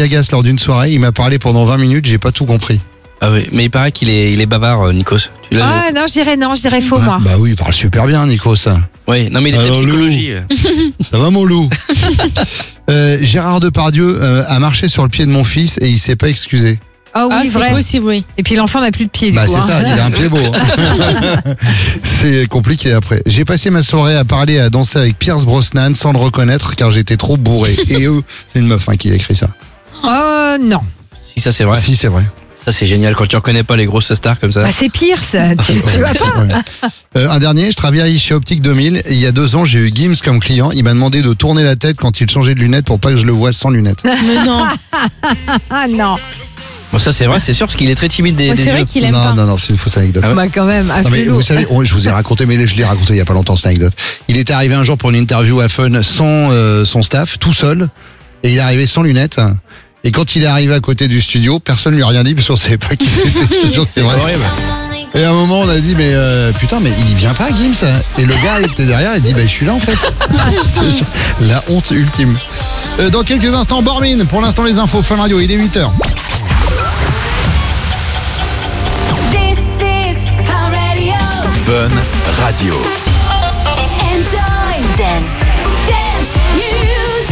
Jagas lors d'une soirée. Il m'a parlé pendant 20 minutes, j'ai pas tout compris. Ah oui, mais il paraît qu'il est bavard, Nikos. Tu l'as Ah non, je dirais faux, moi. Bah oui, il parle super bien, Nikos. Oui, non mais il est très Alors, psychologie. Ça va mon loup? Gérard Depardieu a marché sur le pied de mon fils et il s'est pas excusé. Ah oui, c'est vrai. possible, oui. Et puis l'enfant n'a plus de pied, du Bah coup. c'est ça, il a un pied beau. C'est compliqué après. J'ai passé ma soirée à parler et à danser avec Pierce Brosnan sans le reconnaître car j'étais trop bourré. Et eux, c'est une meuf qui a écrit ça. Non. Si ça c'est vrai. Si, c'est vrai. Ça c'est génial quand tu reconnais pas les grosses stars comme ça. Bah, c'est pire, ça. Tu vois pas? Un dernier, je travaille chez Optique 2000 et il y a 2 ans, j'ai eu Gims comme client. Il m'a demandé de tourner la tête quand il changeait de lunettes pour pas que je le voie sans lunettes. Mais non. Ah non. Bon ça c'est vrai, c'est sûr parce qu'il est très timide des C'est yeux. vrai qu'il aime Non, pas. non, c'est une fausse anecdote. Ah ouais. Bah, quand même, Non, mais vous savez, je vous ai raconté, mais je l'ai raconté il y a pas longtemps cette anecdote. Il était arrivé un jour pour une interview à Fun sans son staff, tout seul, et il est arrivé sans lunettes. Et quand il est arrivé à côté du studio, personne lui a rien dit parce qu'on savait pas qui c'était. Je te jure, c'est vrai. Horrible. Et à un moment, on a dit, mais putain, mais il vient pas, Gims. Et le gars était derrière, il dit, bah je suis là en fait. Je te jure, la honte ultime. Dans quelques instants, Bormin. Pour l'instant, les infos. Fun Radio, il est 8h. This is Fun Radio. Fun Radio. Enjoy dance music.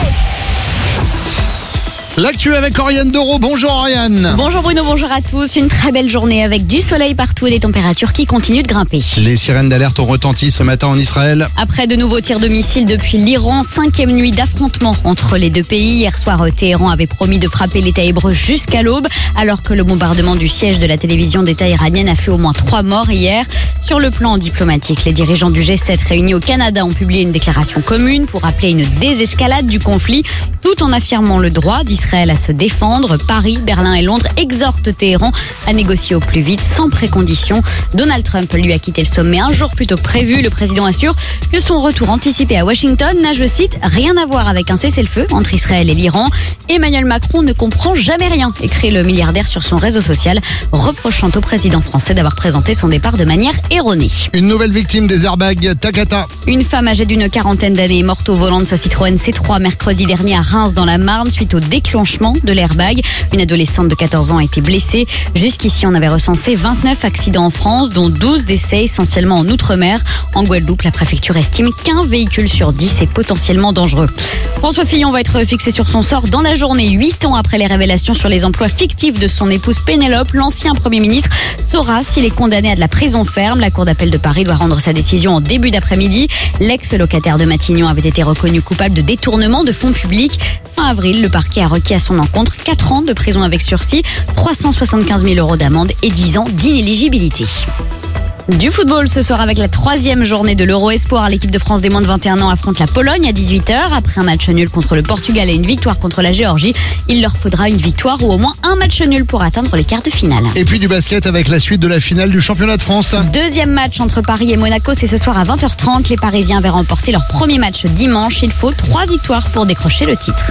L'actu avec Oriane Doro. Bonjour Oriane. Bonjour Bruno, bonjour à tous. Une très belle journée avec du soleil partout et des températures qui continuent de grimper. Les sirènes d'alerte ont retenti ce matin en Israël. Après de nouveaux tirs de missiles depuis l'Iran, 5e nuit d'affrontement entre les deux pays. Hier soir, Téhéran avait promis de frapper l'État hébreu jusqu'à l'aube, alors que le bombardement du siège de la télévision d'État iranienne a fait au moins 3 morts hier. Sur le plan diplomatique, les dirigeants du G7 réunis au Canada ont publié une déclaration commune pour appeler une désescalade du conflit, tout en affirmant le droit d'Israël à se défendre. Paris, Berlin et Londres exhortent Téhéran à négocier au plus vite, sans précondition. Donald Trump, lui, a quitté le sommet un jour plus tôt que prévu. Le président assure que son retour anticipé à Washington n'a, je cite, rien à voir avec un cessez-le-feu entre Israël et l'Iran. Emmanuel Macron ne comprend jamais rien, écrit le milliardaire sur son réseau social, reprochant au président français d'avoir présenté son départ de manière erronée. Une nouvelle victime des airbags Takata. Une femme âgée d'une quarantaine d'années est morte au volant de sa Citroën C3 mercredi dernier à Reims dans la Marne suite au déclenchement de l'airbag. Une adolescente de 14 ans a été blessée. Jusqu'ici, on avait recensé 29 accidents en France, dont 12 décès essentiellement en Outre-mer. En Guadeloupe, la préfecture estime qu'un véhicule sur 10 est potentiellement dangereux. François Fillon va être fixé sur son sort dans la journée. 8 ans après les révélations sur les emplois fictifs de son épouse Pénélope, l'ancien Premier ministre saura s'il est condamné à de la prison ferme. La Cour d'appel de Paris doit rendre sa décision en début d'après-midi. L'ex-locataire de Matignon avait été reconnu coupable de détournement de fonds publics. Fin avril, le parquet a requis à son encontre 4 ans de prison avec sursis, 375 000 € d'amende et 10 ans d'inéligibilité. Du football ce soir avec la 3e journée de l'Euro Espoir. L'équipe de France des moins de 21 ans affronte la Pologne à 18h. Après un match nul contre le Portugal et une victoire contre la Géorgie, il leur faudra une victoire ou au moins un match nul pour atteindre les quarts de finale. Et puis du basket avec la suite de la finale du championnat de France. Deuxième match entre Paris et Monaco, c'est ce soir à 20h30. Les Parisiens avaient remporté leur premier match dimanche. Il faut 3 victoires pour décrocher le titre.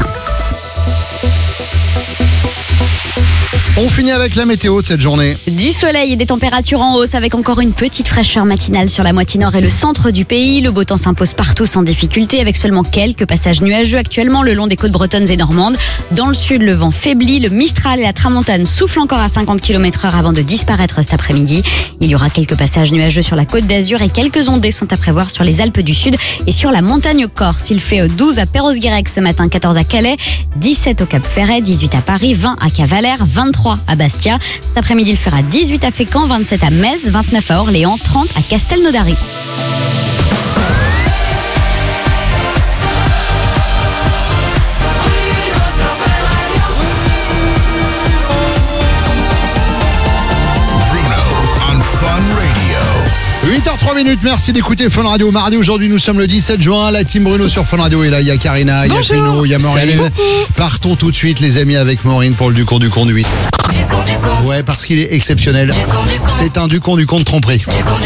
On finit avec la météo de cette journée. Du soleil et des températures en hausse avec encore une petite fraîcheur matinale sur la moitié nord et le centre du pays. Le beau temps s'impose partout sans difficulté avec seulement quelques passages nuageux actuellement le long des côtes bretonnes et normandes. Dans le sud, le vent faiblit, le Mistral et la Tramontane soufflent encore à 50 km/h avant de disparaître cet après-midi. Il y aura quelques passages nuageux sur la côte d'Azur et quelques ondées sont à prévoir sur les Alpes du Sud et sur la montagne corse. Il fait 12 à Perros-Guirec ce matin, 14 à Calais, 17 au Cap-Ferret, 18 à Paris, 20 à Cavalère, 23 à Bastia. Cet après-midi, il fera 18 à Fécamp, 27 à Metz, 29 à Orléans, 30 à Castelnaudary. Bruno on Fun Radio. 8h03, merci d'écouter Fun Radio. Mardi, aujourd'hui, nous sommes le 17 juin. La team Bruno sur Fun Radio est là. Il y a Karina, il y a Bruno, il y a Maureen. Partons tout de suite, les amis, avec Maureen pour le Ducon du conduit. Ouais, parce qu'il est exceptionnel. C'est un Ducon du compte tromperie.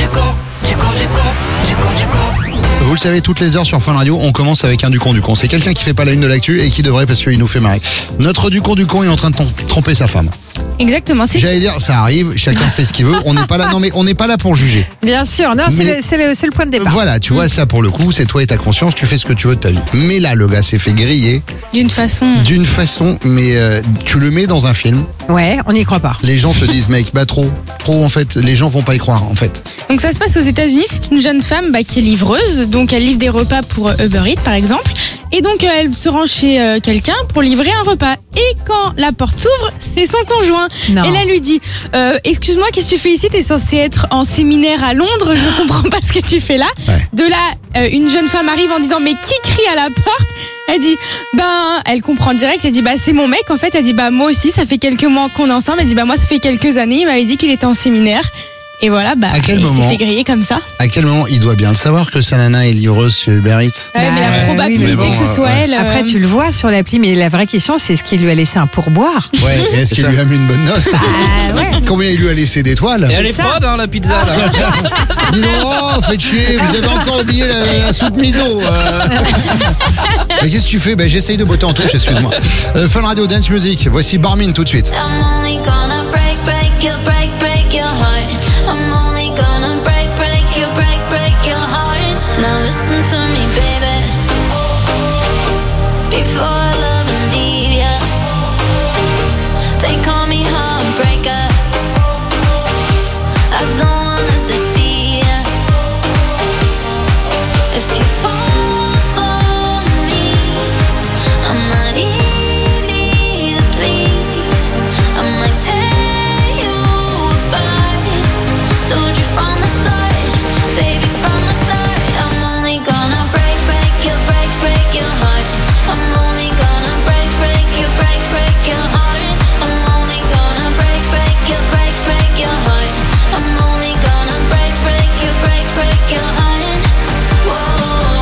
Vous le savez, toutes les heures sur Fun Radio, on commence avec un Ducon du con. C'est quelqu'un qui fait pas la une de l'actu et qui devrait parce qu'il nous fait marrer. Notre Ducon du con est en train de tromper sa femme. Exactement, c'est J'allais dire, ça arrive, chacun fait ce qu'il veut. On n'est pas là, non mais on n'est pas là pour juger. Bien sûr, non, Mais- c'est le point de départ. Voilà, tu vois, ça pour le coup, c'est toi et ta conscience, tu fais ce que tu veux de ta vie. Mais là, le gars s'est fait griller d'une façon. d'une façon, mais tu le mets dans un film, Ouais, on n'y croit pas. les gens te disent, mec, bah trop en fait, les gens vont pas y croire en fait. Donc ça se passe aux États-Unis. C'est une jeune femme qui est livreuse, donc elle livre des repas pour Uber Eats par exemple. Et donc elle se rend chez quelqu'un pour livrer un repas. Et quand la porte s'ouvre, c'est son conjoint. Non. Et là elle lui dit excuse-moi, qu'est-ce que tu fais ici? T'es censé être en séminaire à Londres. Je comprends pas ce que tu fais là. Ouais. De là, une jeune femme arrive en disant mais qui crie à la porte? Elle dit elle comprend direct. Elle dit c'est mon mec en fait. Elle dit moi aussi, ça fait quelques mois qu'on est ensemble. Elle dit moi ça fait quelques années. Il m'avait dit qu'il était en séminaire. Et voilà, À quel il moment s'est fait griller comme ça. À quel moment il doit bien le savoir que sa nana est livreuse chez Uber Eats? Ouais, mais la oui, probabilité mais bon, que ce soit ouais. elle. Après, tu le vois sur l'appli, mais la vraie question, c'est est-ce qu'il lui a laissé un pourboire? Ouais, et est-ce qu'il ça. lui a mis une bonne note? Ah ouais. Combien il lui a laissé d'étoiles? Et elle est ça. froide, hein, la pizza, là. Dis donc, oh, faites chier, vous avez encore oublié la soupe miso. Mais qu'est-ce que tu fais? J'essaye de botter en touche, excuse-moi. Fun Radio Dance Music, voici Barmin tout de suite. I'm only gonna break your heart. I'm only gonna break your heart. Now listen to me, baby. Before I love and leave ya, they call me heartbreaker. I don't wanna deceive ya. If you fall for me, I'm not easy to please. I might tear you apart. Told you from the start, baby, from the start. I'm only gonna break your heart. I'm only gonna break your heart. I'm only gonna break your heart. I'm only gonna break your heart. Whoa,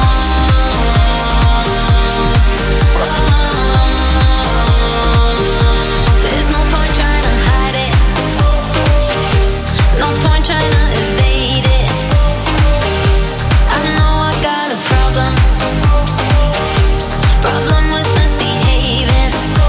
there's no point trying to hide it. No point trying to evade it. I know I got a problem with misbehaving.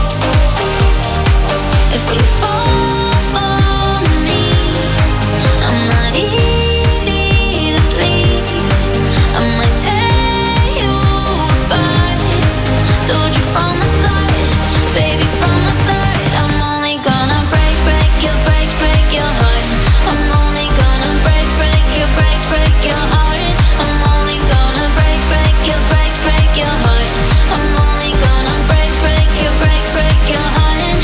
If you fall for me, I'm not easy to please. I might tear you apart. Told you from the start, baby, from the start. I'm only gonna break your heart. I'm only gonna break your heart. I'm only gonna break your heart. I'm only gonna break your heart.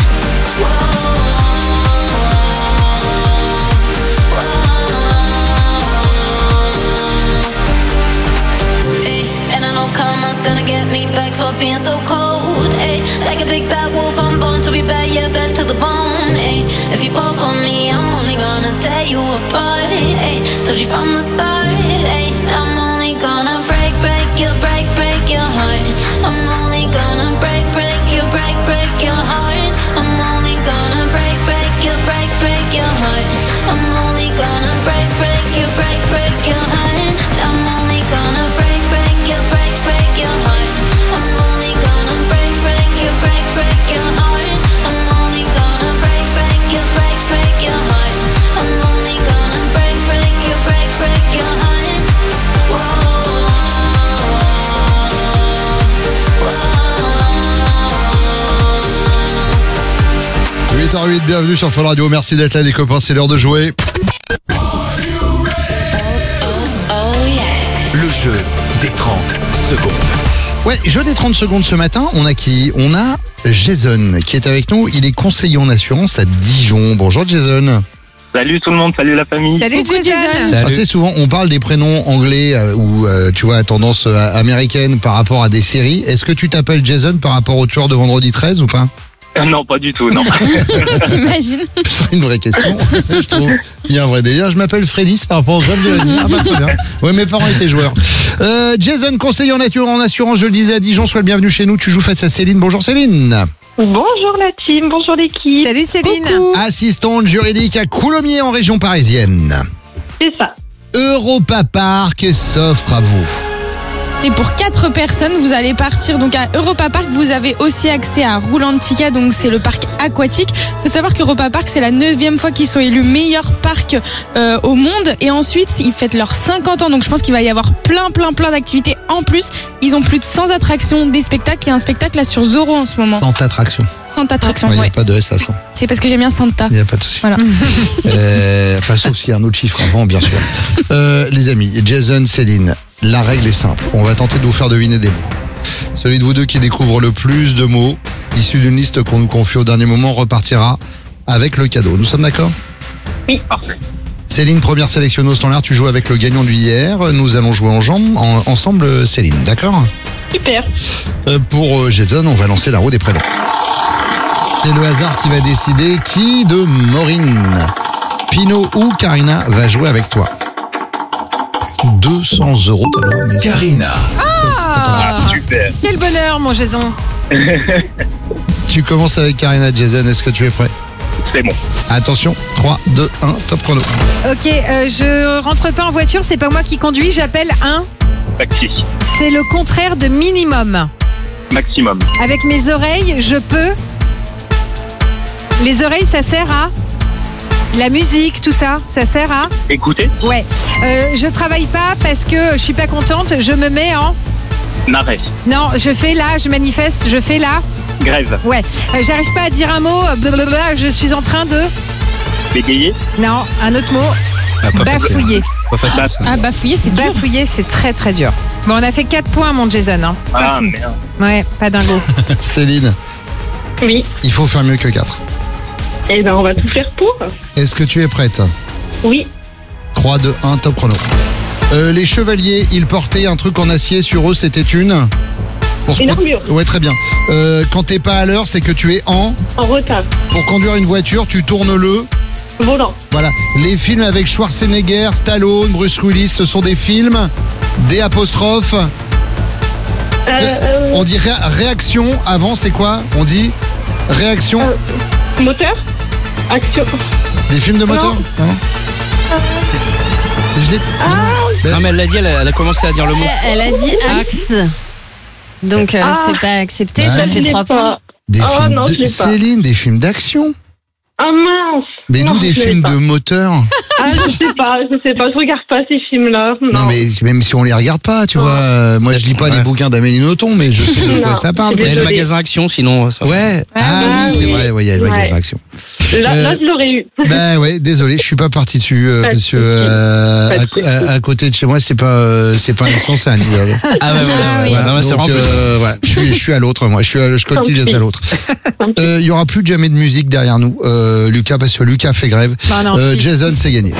Hey, and I know karma's gonna get me back for being so cold. Hey, like a big bad wolf, I'm born to be bad, yeah, bad to the bone. Hey, if you fall for me, I'm only gonna tear you apart. Hey, told you from the start. Hey, I'm only gonna break your heart. I'm only gonna break your heart. I'm only gonna break your heart. I'm only gonna break your heart. I'm only gonna break your heart. I'm only gonna break your heart. I'm only gonna break your heart. I'm only gonna break your heart. Whoa. 8h08, bienvenue sur Fun Radio, merci d'être là les copains, c'est l'heure de jouer. Le jeu des 30 secondes. Ouais, jeu des 30 secondes ce matin, on a qui? On a Jason qui est avec nous, il est conseiller en assurance à Dijon. Bonjour Jason. Salut tout le monde, salut la famille. Salut Coucou, Jason. Jason. Ah, tu sais, souvent on parle des prénoms anglais ou tu vois à tendance américaine par rapport à des séries. Est-ce que tu t'appelles Jason par rapport au tueur de vendredi 13 ou pas? Non, pas du tout, non. T'imagines? C'est une vraie question, je trouve. Il y a un vrai délire. Je m'appelle Freddy, c'est par rapport aux grèves de la nuit. Ah bah très bien. Ouais, mes parents étaient joueurs. Jason, conseiller en assurance, je le disais à Dijon, sois le bienvenu chez nous. Tu joues face à Céline. Bonjour Céline. Bonjour la team, bonjour l'équipe. Salut Céline. Assistante juridique à Coulommiers en région parisienne. C'est ça. Europa Park s'offre à vous C'est pour 4 personnes. Vous allez partir donc à Europa Park. Vous avez aussi accès à Roulantica, donc c'est le parc aquatique. Il faut savoir qu'Europa Park, c'est la 9e fois qu'ils sont élus meilleur parc au monde. Et ensuite, ils fêtent leurs 50 ans. Donc je pense qu'il va y avoir plein d'activités en plus. Ils ont plus de 100 attractions, des spectacles. Il y a un spectacle là sur Zorro en ce moment. 100 attractions. 100 attractions, Il n'y a ouais. pas de S à 100. C'est parce que j'aime bien Santa. Il n'y a pas de souci. Voilà. Enfin, sauf s'il y a un autre chiffre avant, bien sûr. Les amis, Jason, Céline, la règle est simple. On va tenter de vous faire deviner des mots. Celui de vous deux qui découvre le plus de mots issus d'une liste qu'on nous confie au dernier moment repartira avec le cadeau. Nous sommes d'accord ? Oui, parfait. Céline, première sélectionnée au standard, tu joues avec le gagnant du hier. Nous allons jouer ensemble, Céline, d'accord ? Super. Pour Jason, on va lancer la roue des prénoms. C'est le hasard qui va décider qui de Maureen, Pino ou Karina va jouer avec toi. 200 €, mais Karina. Super. Quel bonheur, mon Jason. tu commences avec Karina. Jason, est-ce que tu es prêt ? C'est bon. Attention, 3, 2, 1, top chrono. Ok, je rentre pas en voiture, c'est pas moi qui conduis, j'appelle un. Taxi. C'est le contraire de minimum. Maximum. Avec mes oreilles, je peux. Les oreilles, ça sert à. La musique, tout ça, ça sert à. Écoutez. Ouais. Je travaille pas parce que je suis pas contente, je me mets en. Narès. Non, je manifeste, je fais là. Grève. Ouais. J'arrive pas à dire un mot, blablabla, je suis en train de. Bégayer. Non, un autre mot. Bafouiller. Pas facile, ça. Ah, bafouiller, c'est dur. Bafouiller, c'est très très dur. Bon, on a fait 4 points, mon Jason. Hein. Pas Ah fou. merde. Ouais, pas dingo. Céline, Oui. il faut faire mieux que 4. Eh ben, on va tout faire pour. Est-ce que tu es prête ? Oui. 3, 2, 1, top chrono. Les chevaliers, ils portaient un truc en acier sur eux, c'était une... Une armure. Ouais, très bien. Quand t'es pas à l'heure, c'est que tu es en... En retard. Pour conduire une voiture, tu tournes le... Volant. Voilà. Les films avec Schwarzenegger, Stallone, Bruce Willis, ce sont des films, des apostrophes. On dit réaction. Avant, c'est quoi ? On dit réaction. Moteur. Action. Des films de moteur ? Non. Je l'ai... Non, mais elle l'a dit, elle a commencé à dire le mot. Elle a dit axe. Donc c'est pas accepté, Ah, ça Je fait l'ai 3 pas. points. Des Oh films non, de... je l'ai pas. Céline, des films d'action. Ah mince. Mais Non, d'où des je l'ai films pas. de moteur ? Ah, je sais pas, je regarde pas ces films-là. Non, mais même si on les regarde pas, tu vois. Moi, je lis pas Ouais. les bouquins d'Amélie Nothomb, mais je sais de quoi Non. ça parle. Il y a le Désolée. magasin Action, sinon. Ça... Ouais. Ah oui, c'est vrai. Ouais, il y a le magasin Ouais. Action. Là, je l'aurais eu. Ben ouais, désolé, je suis pas parti dessus Pas de parce que souci. Pas de à côté de chez moi, c'est pas une Action, c'est un Lidl. Ah, ouais, Ah, oui. ouais. Non, mais c'est Donc, vraiment plus. voilà, je suis à l'autre, moi. Je coltige Tant à l'autre. Tant pis. Il y aura plus jamais de musique derrière nous, Lucas, parce que Lucas fait grève. Bah non, si. Jason, c'est gagné.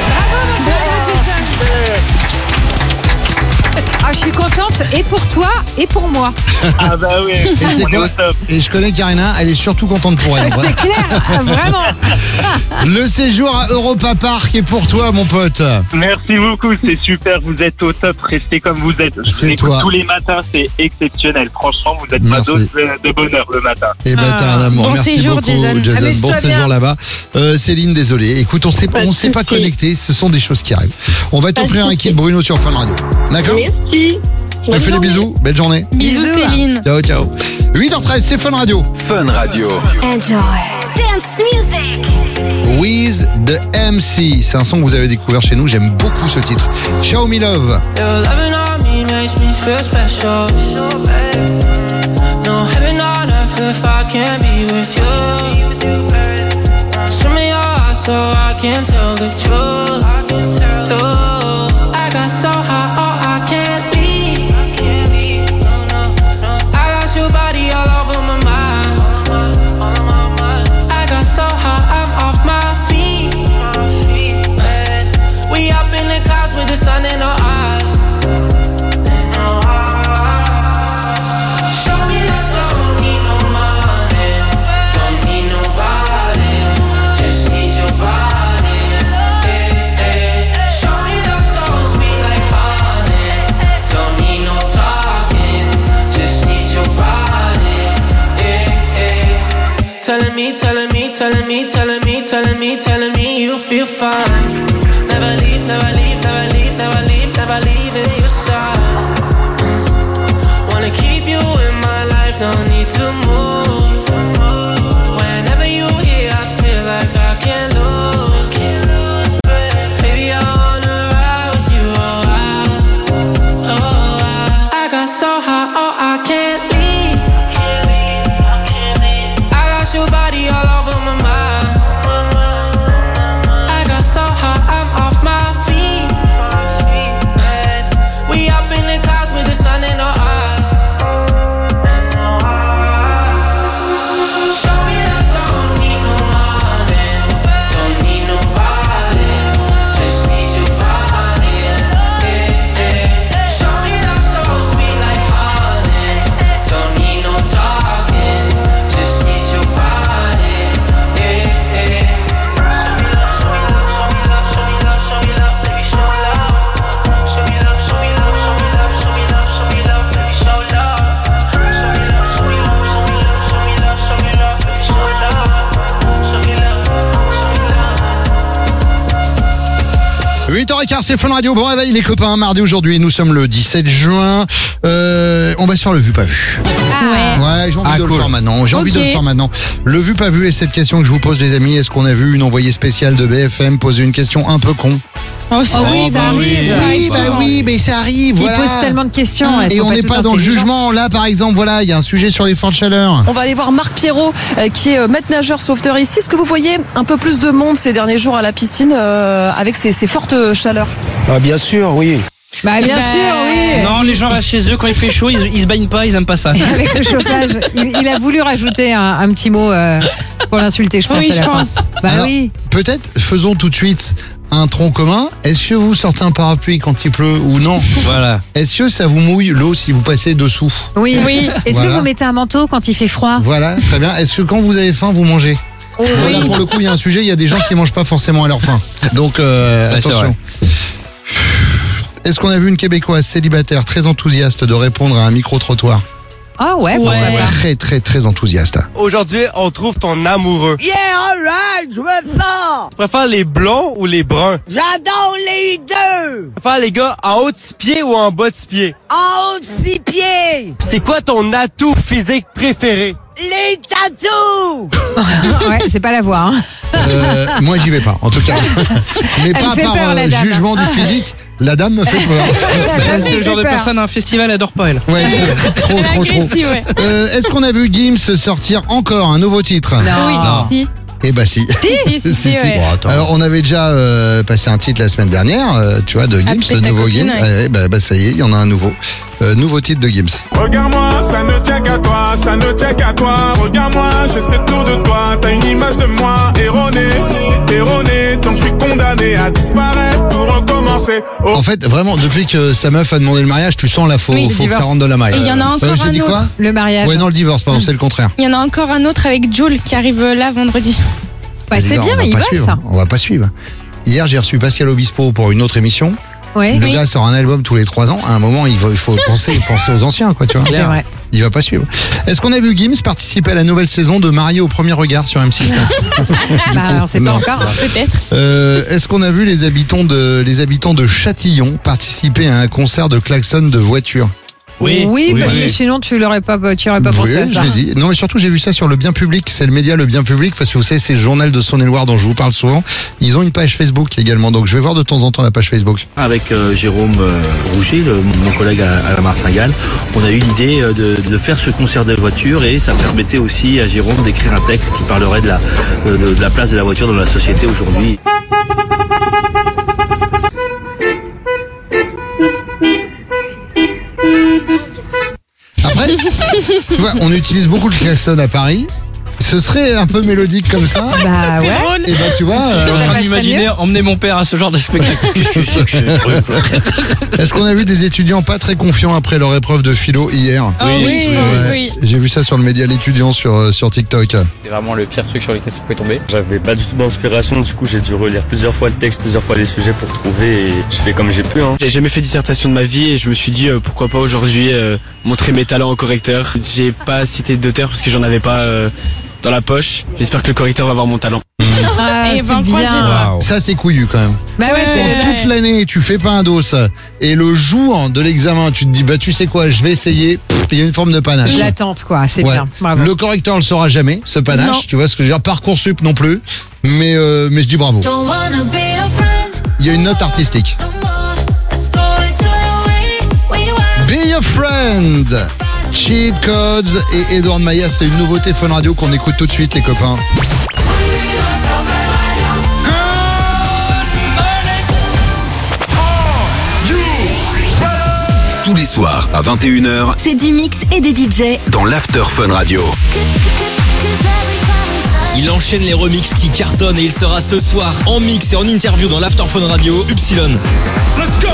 Ah, je suis contente, et pour toi, et pour moi. Ah bah oui. Et c'est On est quoi au top. Et je connais Karina, elle est surtout contente pour elle. Voilà. C'est clair, vraiment. Le séjour à Europa Park est pour toi, mon pote. Merci beaucoup, c'est super, vous êtes au top, restez comme vous êtes. Je C'est vous écoute toi. tous les matins, c'est exceptionnel. Franchement, vous êtes ma Merci. dose de bonheur le matin. Eh ben, t'as un amour. Bon Merci séjour, beaucoup, Jason. Jason. Amuse-toi Bon séjour bien. là-bas. Céline, désolé. Écoute, on Pas de s'est pas souci. connecté. Ce sont des choses qui arrivent. On va Pas t'offrir de un souci. kit Bruno sur Fun Radio. D'accord? Merci. Je te fais des bisous. Belle journée. Bisous, Bisous. Céline. Ciao, ciao. 8h13, c'est Fun Radio. Fun Radio. Enjoy. Dance music. With the MC. C'est un son que vous avez découvert chez nous. J'aime beaucoup ce titre. Show me love. Your loving on me makes me feel special. No heaven on earth if I can't be with you. Swim in your eyes so I can tell the truth. Ooh, I got so high, oh I can't leave. I got your body all over my mind. I got so high, I'm off my feet. We up in the clouds with the sun in our eyes. Show me that don't need no money, don't need nobody, just need your body. Eh, eh. Show me that so sweet like honey, don't need no talking, just need your body. Eh, eh. Telling me, telling me, telling me, telling me, telling me, telling me you feel fine. Never leave, never leave, never leave, never leave, never leave in your side. 8h15, c'est Fun Radio. Bon réveil les copains, mardi aujourd'hui, nous sommes le 17 juin. On va se faire le vu pas vu. Ouais, j'ai envie de le faire maintenant. J'ai envie de le faire maintenant. Le vu pas vu, et cette question que je vous pose les amis, est-ce qu'on a vu une envoyée spéciale de BFM poser une question un peu con? Oui, ça arrive. Oui, mais ça arrive. Il Voilà. pose tellement de questions. Et on n'est pas dans le jugement. Là, par exemple, voilà, il y a un sujet sur les fortes chaleurs. On va aller voir Marc Pierrot, qui est maître nageur sauveteur ici. Est-ce que vous voyez un peu plus de monde ces derniers jours à la piscine avec ces fortes chaleurs? Ah, bien sûr, oui. Bah bien sûr, oui. Non, les gens restent chez eux quand il fait chaud, ils se baignent pas, ils aiment pas ça. Avec le chauffage, il a voulu rajouter un petit mot pour l'insulter, je pense. Oui, à la je fin. pense. Bah Alors, oui. peut-être faisons tout de suite un tronc commun. Est-ce que vous sortez un parapluie quand il pleut ou non? Voilà. Est-ce que ça vous mouille l'eau si vous passez dessous? Oui. Est-ce Voilà. que vous mettez un manteau quand il fait froid? Voilà, très bien. Est-ce que quand vous avez faim, vous mangez? Voilà, pour le coup, il y a un sujet, il y a des gens qui mangent pas forcément à leur faim. Donc, c'est attention. vrai. Est-ce qu'on a vu une Québécoise célibataire très enthousiaste de répondre à un micro-trottoir? Ah ouais. Très, très, très enthousiaste. Aujourd'hui, on trouve ton amoureux. Yeah, alright, je veux ça. Tu préfères les blonds ou les bruns? J'adore les deux. Tu préfères les gars en haut de 6 pieds ou en bas de 6 pieds? En haut de 6 pieds. C'est quoi ton atout physique préféré? Les tatous. Ouais, c'est pas la voix. Hein. Moi, j'y vais pas, en tout cas. Mais Elle pas fait par peur, la dame. jugement du physique. La dame me fait peur. C'est le genre de personne à un festival, elle adore pas elle. Ouais, trop. Agressive, ouais. Est-ce qu'on a vu Gims sortir encore un nouveau titre? Oui, Non. si. Eh bah si. Si, ouais. Alors on avait déjà passé un titre la semaine dernière, tu vois, de Gims, Appelez le ta nouveau copine, Gims. ouais. Bah ça y est, il y en a un nouveau. Nouveau titre de Gims. Regarde-moi, ça ne tient qu'à toi, ça ne tient qu'à toi. Regarde-moi, je sais tout de toi. T'as une image de moi erronée, donc je suis condamné à disparaître pour recommencer. Oh. En fait, vraiment, depuis que sa meuf a demandé le mariage, tu sens là, faut que ça rentre de la maille. Et il y en a encore j'ai un dit quoi? autre. Le mariage. Ouais, non, le divorce, pardon, c'est le contraire. Il y en a encore un autre avec Jules qui arrive là vendredi. Bah, c'est Les gars, bien, on il va va pas suivre. ça. On va pas suivre. Hier, j'ai reçu Pascal Obispo pour une autre émission. Ouais. Le gars sort un album tous les 3 ans. À un moment, il faut penser aux anciens, quoi, tu vois. C'est vrai. Il va pas suivre. Est-ce qu'on a vu Gims participer à la nouvelle saison de Marié au premier regard sur M6? Bah, on sait pas Non. encore. Peut-être. Est-ce qu'on a vu les habitants de Châtillon participer à un concert de klaxon de voiture? Oui, parce que sinon tu aurais pas pensé à je ça. l'ai dit. Non, mais surtout, j'ai vu ça sur Le Bien Public. C'est le média Le Bien Public, parce que vous savez, c'est le journal de Saône-et-Loire dont je vous parle souvent. Ils ont une page Facebook également, donc je vais voir de temps en temps la page Facebook. Avec Jérôme Rouget, mon collègue à la Martingale, on a eu l'idée de faire ce concert de voiture, et ça permettait aussi à Jérôme d'écrire un texte qui parlerait de la place de la voiture dans la société aujourd'hui. Après, tu vois, on utilise beaucoup le klaxon à Paris. Ce serait un peu mélodique comme ça. Bah ouais. Et bah tu vois. Je suis en train d'imaginer emmener mon père à ce genre de spectacle. Est-ce qu'on a vu des étudiants pas très confiants après leur épreuve de philo hier? Oui. J'ai vu ça sur le média L'étudiant sur TikTok. C'est vraiment le pire truc sur lequel ça pouvait tomber. J'avais pas du tout d'inspiration, du coup j'ai dû relire plusieurs fois le texte, plusieurs fois les sujets pour trouver, et je fais comme j'ai pu. J'ai jamais fait de dissertation de ma vie et je me suis dit pourquoi pas aujourd'hui montrer mes talents au correcteur. J'ai pas cité d'auteur parce que j'en avais pas dans la poche. J'espère que le correcteur va voir mon talent. Ah, Et c'est 23, bien. Ça c'est couillu quand même. Bah ouais, Quand toute l'année tu fais pas un dos et le jour de l'examen tu te dis bah tu sais quoi, je vais essayer. Il y a une forme de panache. L'attente quoi, c'est Ouais. bien. Bravo. Le correcteur le saura jamais, ce panache. Non. Tu vois ce que je veux dire? Parcoursup non plus. Mais je dis bravo. Il y a une note artistique. Be a friend. Cheat Codes et Edward Maya, c'est une nouveauté Fun Radio qu'on écoute tout de suite les copains. Tous les soirs à 21h C'est du mix et des DJ. dans l'After Fun Radio. Il enchaîne les remixes qui cartonnent et il sera ce soir en mix et en interview dans l'After Fun Radio, Upsilon. Let's go!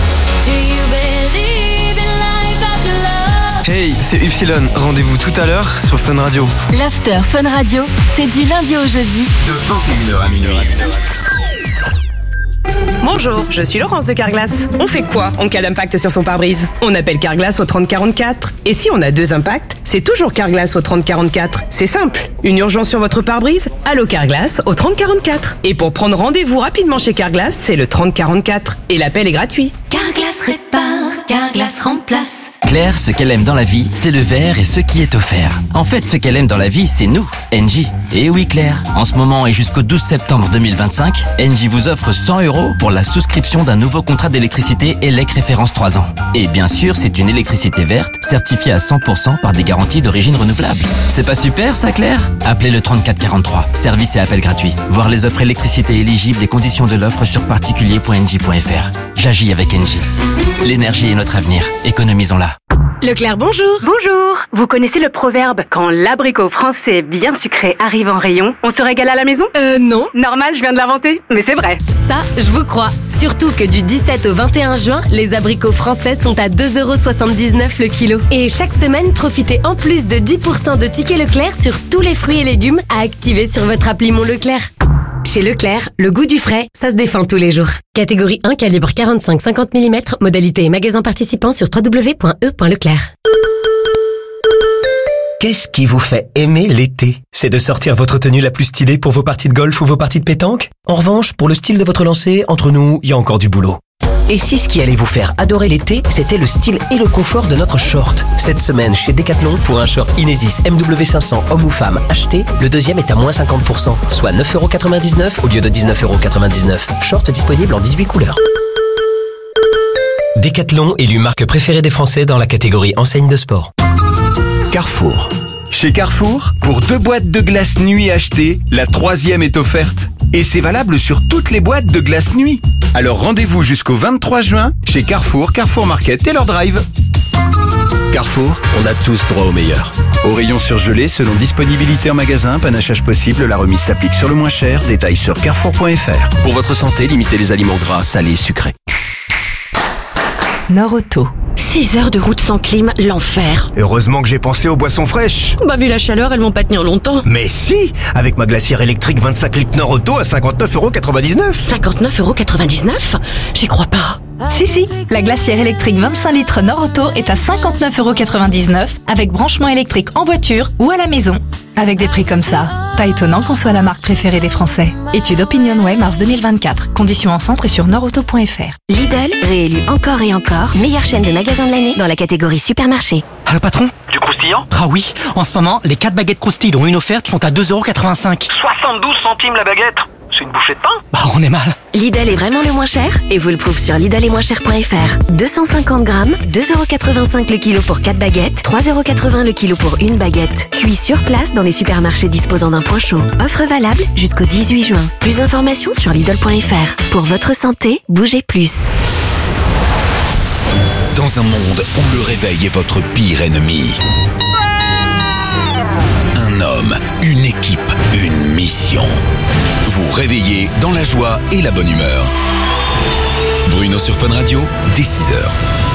Hey, c'est Upsilon. Rendez-vous tout à l'heure sur Fun Radio. L'After Fun Radio, c'est du lundi au jeudi. De 21h à minuit. Bonjour, je suis Laurence de Carglass. On fait quoi en cas d'impact sur son pare-brise? On appelle Carglass au 3044. Et si on a 2 impacts, c'est toujours Carglass au 3044. C'est simple. Une urgence sur votre pare-brise? Allô Carglass au 3044. Et pour prendre rendez-vous rapidement chez Carglass, c'est le 3044. Et l'appel est gratuit. Carglass répare, Carglass remplace. Claire, ce qu'elle aime dans la vie, c'est le verre et ce qui est offert. En fait, ce qu'elle aime dans la vie, c'est nous, Engie. Et oui Claire, en ce moment et jusqu'au 12 septembre 2025, Engie vous offre 100 € pour la souscription d'un nouveau contrat d'électricité ELEC référence 3 ans. Et bien sûr, c'est une électricité verte, certifiée à 100% par des garanties d'origine renouvelable. C'est pas super ça Claire? Appelez le 3443, service et appel gratuit. Voir les offres électricité éligibles et conditions de l'offre sur particulier.engie.fr. J'agis avec Engie. L'énergie est notre avenir, économisons-la. Leclerc, bonjour. Bonjour. Vous connaissez le proverbe « Quand l'abricot français bien sucré arrive en rayon, on se régale à la maison » Non. Normal, je viens de l'inventer, mais c'est vrai. Ça, je vous crois. Surtout que du 17 au 21 juin, les abricots français sont à 2,79 € le kilo. Et chaque semaine, profitez en plus de 10% de tickets Leclerc sur tous les fruits et légumes à activer sur votre appli Mon Leclerc. Chez Leclerc, le goût du frais, ça se défend tous les jours. Catégorie 1, calibre 45-50 mm, modalité et magasin participant sur www.e.leclerc. Qu'est-ce qui vous fait aimer l'été? C'est de sortir votre tenue la plus stylée pour vos parties de golf ou vos parties de pétanque? En revanche, pour le style de votre lancer, entre nous, il y a encore du boulot. Et si ce qui allait vous faire adorer l'été, c'était le style et le confort de notre short? Cette semaine, chez Decathlon, pour un short Inesis MW500 homme ou femme acheté, le deuxième est à moins 50%, soit 9,99 € au lieu de 19,99 €. Short disponible en 18 couleurs. Decathlon, élu marque préférée des Français dans la catégorie enseigne de sport. Carrefour. Chez Carrefour, pour 2 boîtes de glace nuit achetées, la 3e est offerte. Et c'est valable sur toutes les boîtes de glace nuit. Alors rendez-vous jusqu'au 23 juin chez Carrefour, Carrefour Market, Taylor Drive. Carrefour, on a tous droit au meilleur. Au rayon surgelé, selon disponibilité en magasin, panachage possible, la remise s'applique sur le moins cher. Détails sur carrefour.fr. Pour votre santé, limitez les aliments gras, salés et sucrés. Nord-Auto. 6 heures de route sans clim, l'enfer. Heureusement que j'ai pensé aux boissons fraîches. Bah vu la chaleur, elles vont pas tenir longtemps. Mais si, avec ma glacière électrique 25 litres Nord-Auto à 59,99 €. 59,99 €? J'y crois pas. Si, la glacière électrique 25 litres Nord-Auto est à 59,99 € avec branchement électrique en voiture ou à la maison. Avec des prix comme ça, pas étonnant qu'on soit la marque préférée des Français. Étude OpinionWay mars 2024. Conditions en centre et sur nordauto.fr. Lidl, réélu encore et encore, meilleure chaîne de magasins de l'année dans la catégorie supermarché. Allô patron? Du croustillant? Ah oui, en ce moment, les 4 baguettes croustilles dont une offerte sont à 2,85 €. 72 centimes la baguette? C'est une bouchée de pain? Bah on est mal. Lidl est vraiment le moins cher et vous le trouvez sur lidl-et-moins-cher.fr. 250 grammes, 2,85 € le kilo pour 4 baguettes, 3,80 € le kilo pour une baguette. Cuit sur place dans les supermarchés disposant d'un point chaud. Offre valable jusqu'au 18 juin. Plus d'informations sur lidl.fr. Pour votre santé, bougez plus. Dans un monde où le réveil est votre pire ennemi. Un homme, une équipe, une mission. Vous réveillez dans la joie et la bonne humeur. Bruno sur Fun Radio, dès 6h.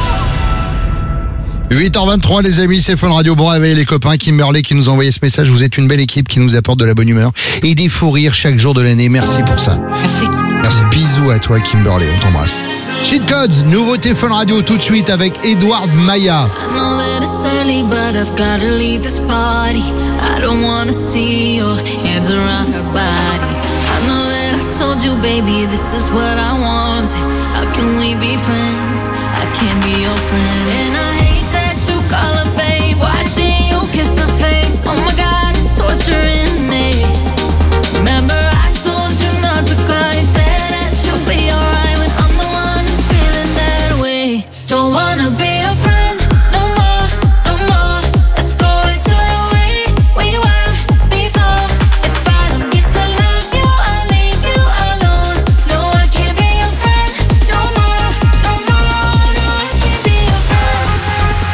8h23 les amis, c'est Fun Radio. Bon réveil les copains. Kimberley qui nous a envoyé ce message. Vous êtes une belle équipe qui nous apporte de la bonne humeur et des fous rires chaque jour de l'année. Merci pour ça. Merci. Merci. Bisous à toi Kimberley, on t'embrasse. Cheat Codes, nouveauté Fun Radio tout de suite avec Edward Maya. I know that it's early, but I've gotta leave this party. I don't wanna see your hands around her body. I know that I told you, baby, this is what I wanted. How can we be friends? I can't be your friend. And I hate that you call her babe, watching you kiss her face. Oh my God, it's torturing me. Remember I told you not to cry, you said that you'll be alright when I'm the one who's feeling that way. Don't wanna be a friend no more, no more. Let's go back to the way we were before. If I don't get to love you, I'll leave you alone. No, I can't be your friend no more, no more. No, I can't be your friend.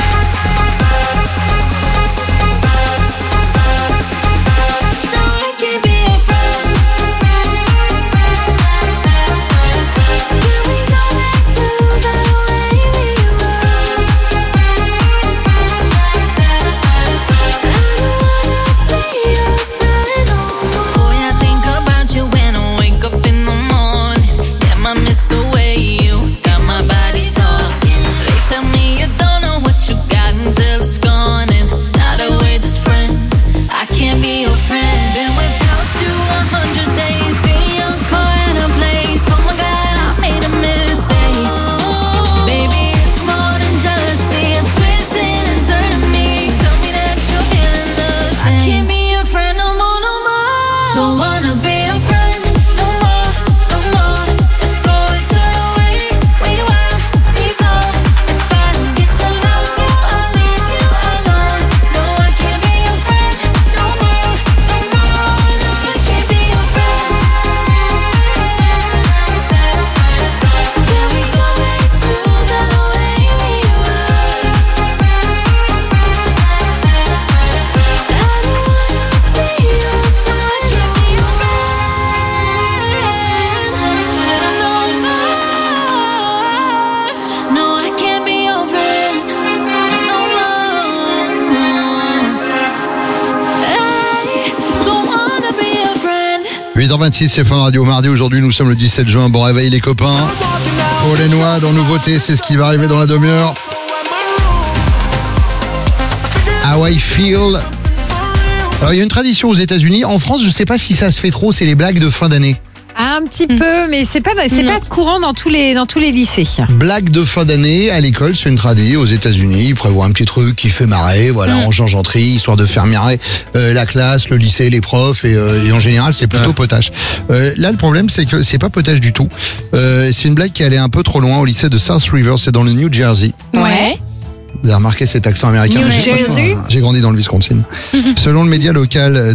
No, I can't. wanna be your friend no more, no more. Let's go to the way we were before. If I get to love you, I'll leave you alone. No, I can't be your friend no more, no more. No, I can't be your friend. Can we go back to the way we were? No, I can't be your friend no more. I don't wanna be your friend. 8h26, c'est Fun Radio. Mardi, aujourd'hui, nous sommes le 17 juin. Bon réveil, les copains. Pour les noix, dans nouveauté, c'est ce qui va arriver dans la demi-heure. How I Feel. Alors, il y a une tradition aux États-Unis. En France, je sais pas si ça se fait trop, c'est les blagues de fin d'année. Un petit peu, mais c'est pas courant dans tous les lycées. Blague de fin d'année à l'école, c'est une tradition aux États-Unis. Ils prévoient un petit truc qui fait marrer, voilà, en changeanterie, histoire de faire marrer la classe, le lycée, les profs, et en général, c'est plutôt potage. Là, le problème, c'est que c'est pas potage du tout. C'est une blague qui allait un peu trop loin au lycée de South River, c'est dans le New Jersey. Ouais. Vous avez remarqué cet accent américain? New Jersey. J'ai grandi dans le Wisconsin. Selon le média local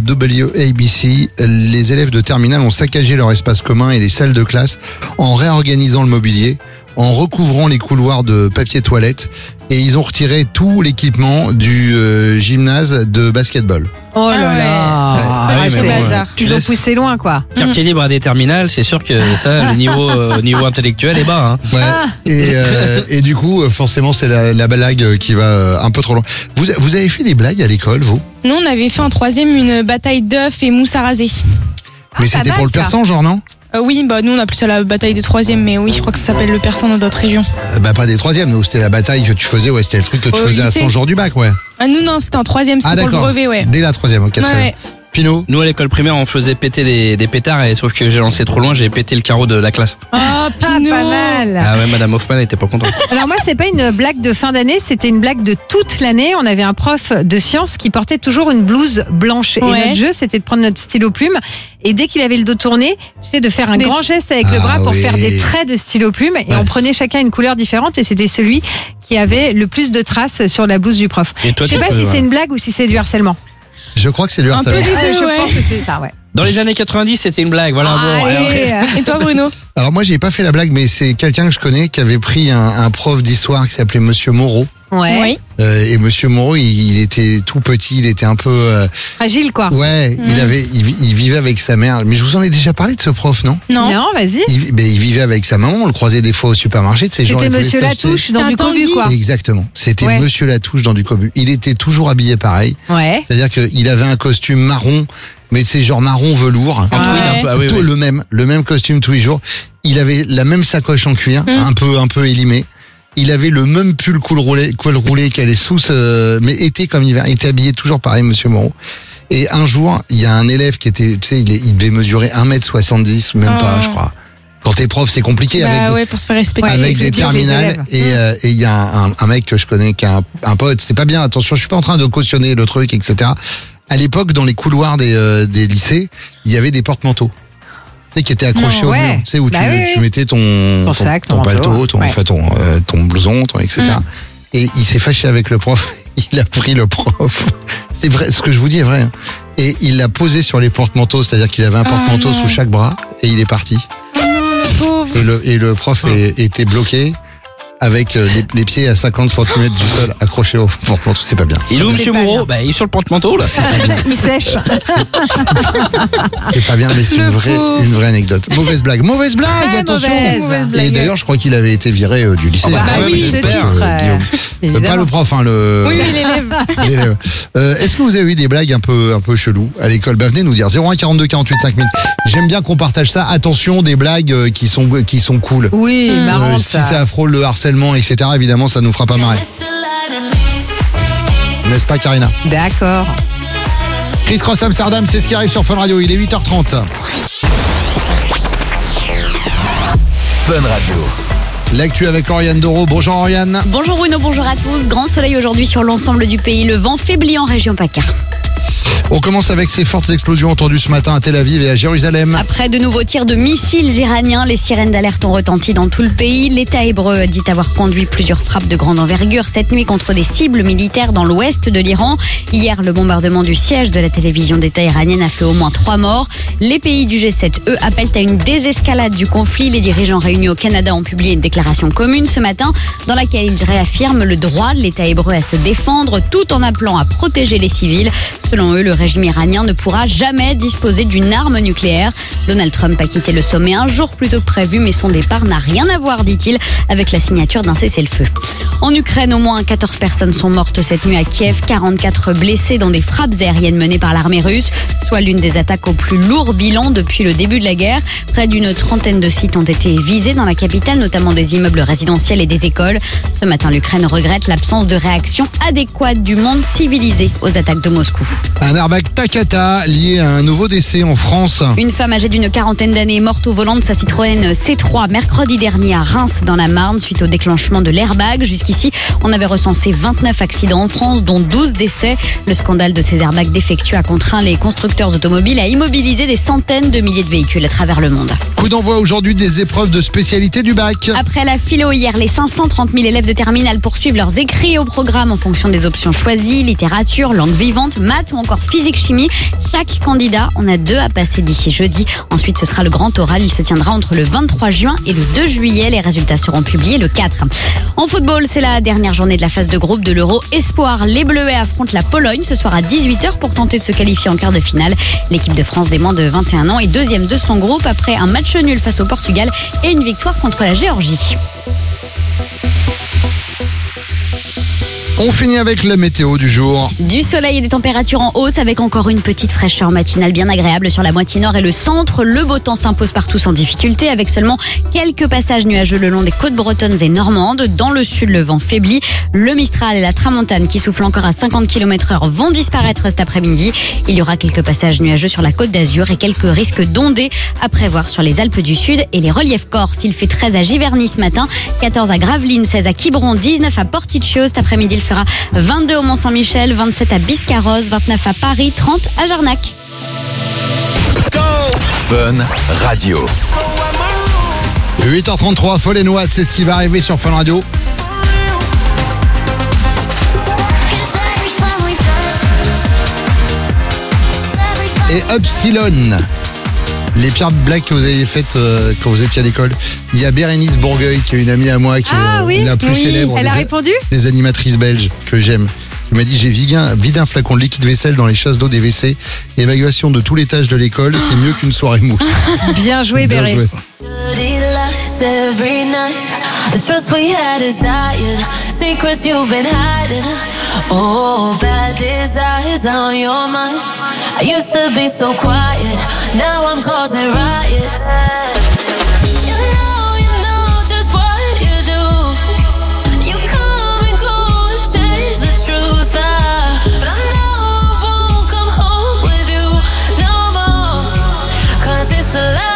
WABC, les élèves de terminale ont saccagé leur espace commun et les salles de classe en réorganisant le mobilier, en recouvrant les couloirs de papier toilette, et ils ont retiré tout l'équipement du gymnase de basketball. Oh là là, c'est bazar. Ils ont poussé loin, quoi. Quartier libre à des terminales, c'est sûr que ça, le niveau intellectuel est bas. Hein. Ouais. Et du coup, forcément, c'est la blague qui va un peu trop loin. Vous avez fait des blagues à l'école, vous? Nous, on avait fait en 3e une bataille d'œufs et mousse à raser. Mais c'était pour le persan, genre, non? Oui, bah nous on appelle ça la bataille des 3e, mais oui, je crois que ça s'appelle le persan dans d'autres régions. Bah pas des 3e, nous c'était la bataille que tu faisais, ouais, c'était le truc que tu faisais lycée. à 100 jours du bac, ouais. Ah non, c'était en 3e, c'était pour le brevet, ouais. Dès la 3e, ok, très bien. Pinot? Nous à l'école primaire on faisait péter des pétards, et sauf que j'ai lancé trop loin, j'ai pété le carreau de la classe. Oh, Pinot. Pas mal. Ah ouais, Madame Hoffman était pas contente. Alors moi, c'est pas une blague de fin d'année, c'était une blague de toute l'année. On avait un prof de sciences qui portait toujours une blouse blanche. Et notre jeu, c'était de prendre notre stylo plume, et dès qu'il avait le dos tourné, tu sais, de faire un grand geste avec le bras pour faire des traits de stylo plume, et on prenait chacun une couleur différente, et c'était celui qui avait le plus de traces sur la blouse du prof. Et toi, je sais pas si c'est une blague ou si c'est du harcèlement. Je crois que c'est du harcèlement. Un peu des deux, je pense que c'est ça, ouais. Dans les années 90, c'était une blague, voilà. Bon, et toi, Bruno? Alors moi, j'ai pas fait la blague, mais c'est quelqu'un que je connais qui avait pris un prof d'histoire qui s'appelait Monsieur Moreau. Ouais. Et Monsieur Moreau, il était tout petit, il était un peu fragile, quoi. Ouais, il vivait avec sa mère. Mais je vous en ai déjà parlé de ce prof, non? Non, vas-y. Il vivait avec sa maman, on le croisait des fois au supermarché. C'était Monsieur Latouche dans du cobu, quoi. Exactement. C'était Monsieur Latouche dans du cobu. Il était toujours habillé pareil. Ouais. C'est-à-dire qu'il avait un costume marron, mais c'est genre marron velours. Le même costume tous les jours. Il avait la même sacoche en cuir, un peu élimée. Il avait le même pull col roulé qui allait sous mais été comme hiver. Il était habillé toujours pareil, Monsieur Moreau. Et un jour, il y a un élève qui était, tu sais, il devait mesurer 1m70, même pas, je crois. Quand t'es prof, c'est compliqué pour se faire respecter. Avec des terminales. Et il y a un mec que je connais qui a un pote. C'est pas bien, attention, je suis pas en train de cautionner le truc, etc. À l'époque, dans les couloirs des lycées, il y avait des porte-manteaux. Tu sais, qui étaient accrochés au mur. Tu sais, où tu mettais ton sac, ton palto, ton blouson, etc. Et il s'est fâché avec le prof. Il a pris le prof. C'est vrai, ce que je vous dis est vrai. Et il l'a posé sur les porte-manteaux, c'est-à-dire qu'il avait un porte-manteau sous chaque bras, et il est parti. Et le prof était bloqué avec les pieds à 50 cm du sol accrochés au porte-manteau. C'est pas bien. Il est où, Monsieur Moreau? Bah, il est sur le porte-manteau, là. Il sèche. C'est pas bien, mais c'est une vraie anecdote. Mauvaise blague, très attention. mauvaise blague. Et d'ailleurs, je crois qu'il avait été viré du lycée. Juste titre. Pas le prof, hein, Oui, l'élève. L'élève. Est-ce que vous avez eu des blagues un peu chelous à l'école? Bah, venez nous dire. 01 42 48 5000. J'aime bien qu'on partage ça. Attention, des blagues qui sont cool. Oui, marrant, si ça frôle le harcèlement, etc., évidemment, ça nous fera pas marrer. N'est-ce pas, Karina? D'accord. Chris Cross Amsterdam, c'est ce qui arrive sur Fun Radio. Il est 8h30. Fun Radio. L'actu avec Oriane Doro. Bonjour Oriane. Bonjour Bruno, bonjour à tous. Grand soleil aujourd'hui sur l'ensemble du pays. Le vent faiblit en région PACA. On commence avec ces fortes explosions entendues ce matin à Tel Aviv et à Jérusalem. Après de nouveaux tirs de missiles iraniens, les sirènes d'alerte ont retenti dans tout le pays. L'État hébreu dit avoir conduit plusieurs frappes de grande envergure cette nuit contre des cibles militaires dans l'ouest de l'Iran. Hier, le bombardement du siège de la télévision d'État iranienne a fait au moins 3 morts. Les pays du G7, eux, appellent à une désescalade du conflit. Les dirigeants réunis au Canada ont publié une déclaration commune ce matin dans laquelle ils réaffirment le droit de l'État hébreu à se défendre tout en appelant à protéger les civils. Selon eux, le régime iranien ne pourra jamais disposer d'une arme nucléaire. Donald Trump a quitté le sommet un jour plus tôt que prévu, mais son départ n'a rien à voir, dit-il, avec la signature d'un cessez-le-feu. En Ukraine, au moins 14 personnes sont mortes cette nuit à Kiev, 44 blessés dans des frappes aériennes menées par l'armée russe, soit l'une des attaques au plus lourd bilan depuis le début de la guerre. Près d'une trentaine de sites ont été visés dans la capitale, notamment des immeubles résidentiels et des écoles. Ce matin, l'Ukraine regrette l'absence de réaction adéquate du monde civilisé aux attaques de Moscou. Un airbag Takata lié à un nouveau décès en France. Une femme âgée d'une quarantaine d'années est morte au volant de sa Citroën C3 mercredi dernier à Reims dans la Marne suite au déclenchement de l'airbag. Jusqu'ici, on avait recensé 29 accidents en France, dont 12 décès. Le scandale de ces airbags défectueux a contraint les constructeurs automobiles à immobiliser des centaines de milliers de véhicules à travers le monde. Coup d'envoi aujourd'hui des épreuves de spécialité du bac. Après la philo hier, les 530 000 élèves de terminale poursuivent leurs écrits au programme en fonction des options choisies, littérature, langue vivante, maths ou encore physique-chimie. Chaque candidat en a 2 à passer d'ici jeudi. Ensuite, ce sera le grand oral. Il se tiendra entre le 23 juin et le 2 juillet. Les résultats seront publiés le 4. En football, c'est la dernière journée de la phase de groupe de l'Euro Espoir. Les Bleuets affrontent la Pologne ce soir à 18h pour tenter de se qualifier en quart de finale. L'équipe de France des moins de 21 ans est deuxième de son groupe après un match nul face au Portugal et une victoire contre la Géorgie. On finit avec la météo du jour. Du soleil et des températures en hausse avec encore une petite fraîcheur matinale bien agréable sur la moitié nord et le centre. Le beau temps s'impose partout sans difficulté avec seulement quelques passages nuageux le long des côtes bretonnes et normandes. Dans le sud, le vent faiblit. Le Mistral et la Tramontane qui soufflent encore à 50 km/h vont disparaître cet après-midi. Il y aura quelques passages nuageux sur la côte d'Azur et quelques risques d'ondées à prévoir sur les Alpes du Sud et les reliefs corses. Il fait 13 à Giverny ce matin, 14 à Gravelines, 16 à Quiberon, 19 à Porticcio. Cet après-midi, il fera 22 au Mont-Saint-Michel, 27 à Biscarrosse, 29 à Paris, 30 à Jarnac. Fun Radio. 8h33, Fallen Watt, c'est ce qui va arriver sur Fun Radio. Et Upsilon. Les pires blagues que vous avez faites quand vous étiez à l'école. Il y a Bérénice Bourgueil, qui est une amie à moi, qui est la plus célèbre. Elle a répondu ? Des animatrices belges que j'aime. Qui m'a dit, j'ai vidé un flacon de liquide vaisselle dans les chasses d'eau des WC. Évaluation de tous les tâches de l'école, c'est mieux qu'une soirée mousse. Bien joué, Béré. Every night, the trust we had is dying. Secrets you've been hiding. Oh, bad desires on your mind. I used to be so quiet. Now I'm causing riots. You know just what you do. You come and go and change the truth. But I know I won't come home with you no more. 'Cause it's a lie.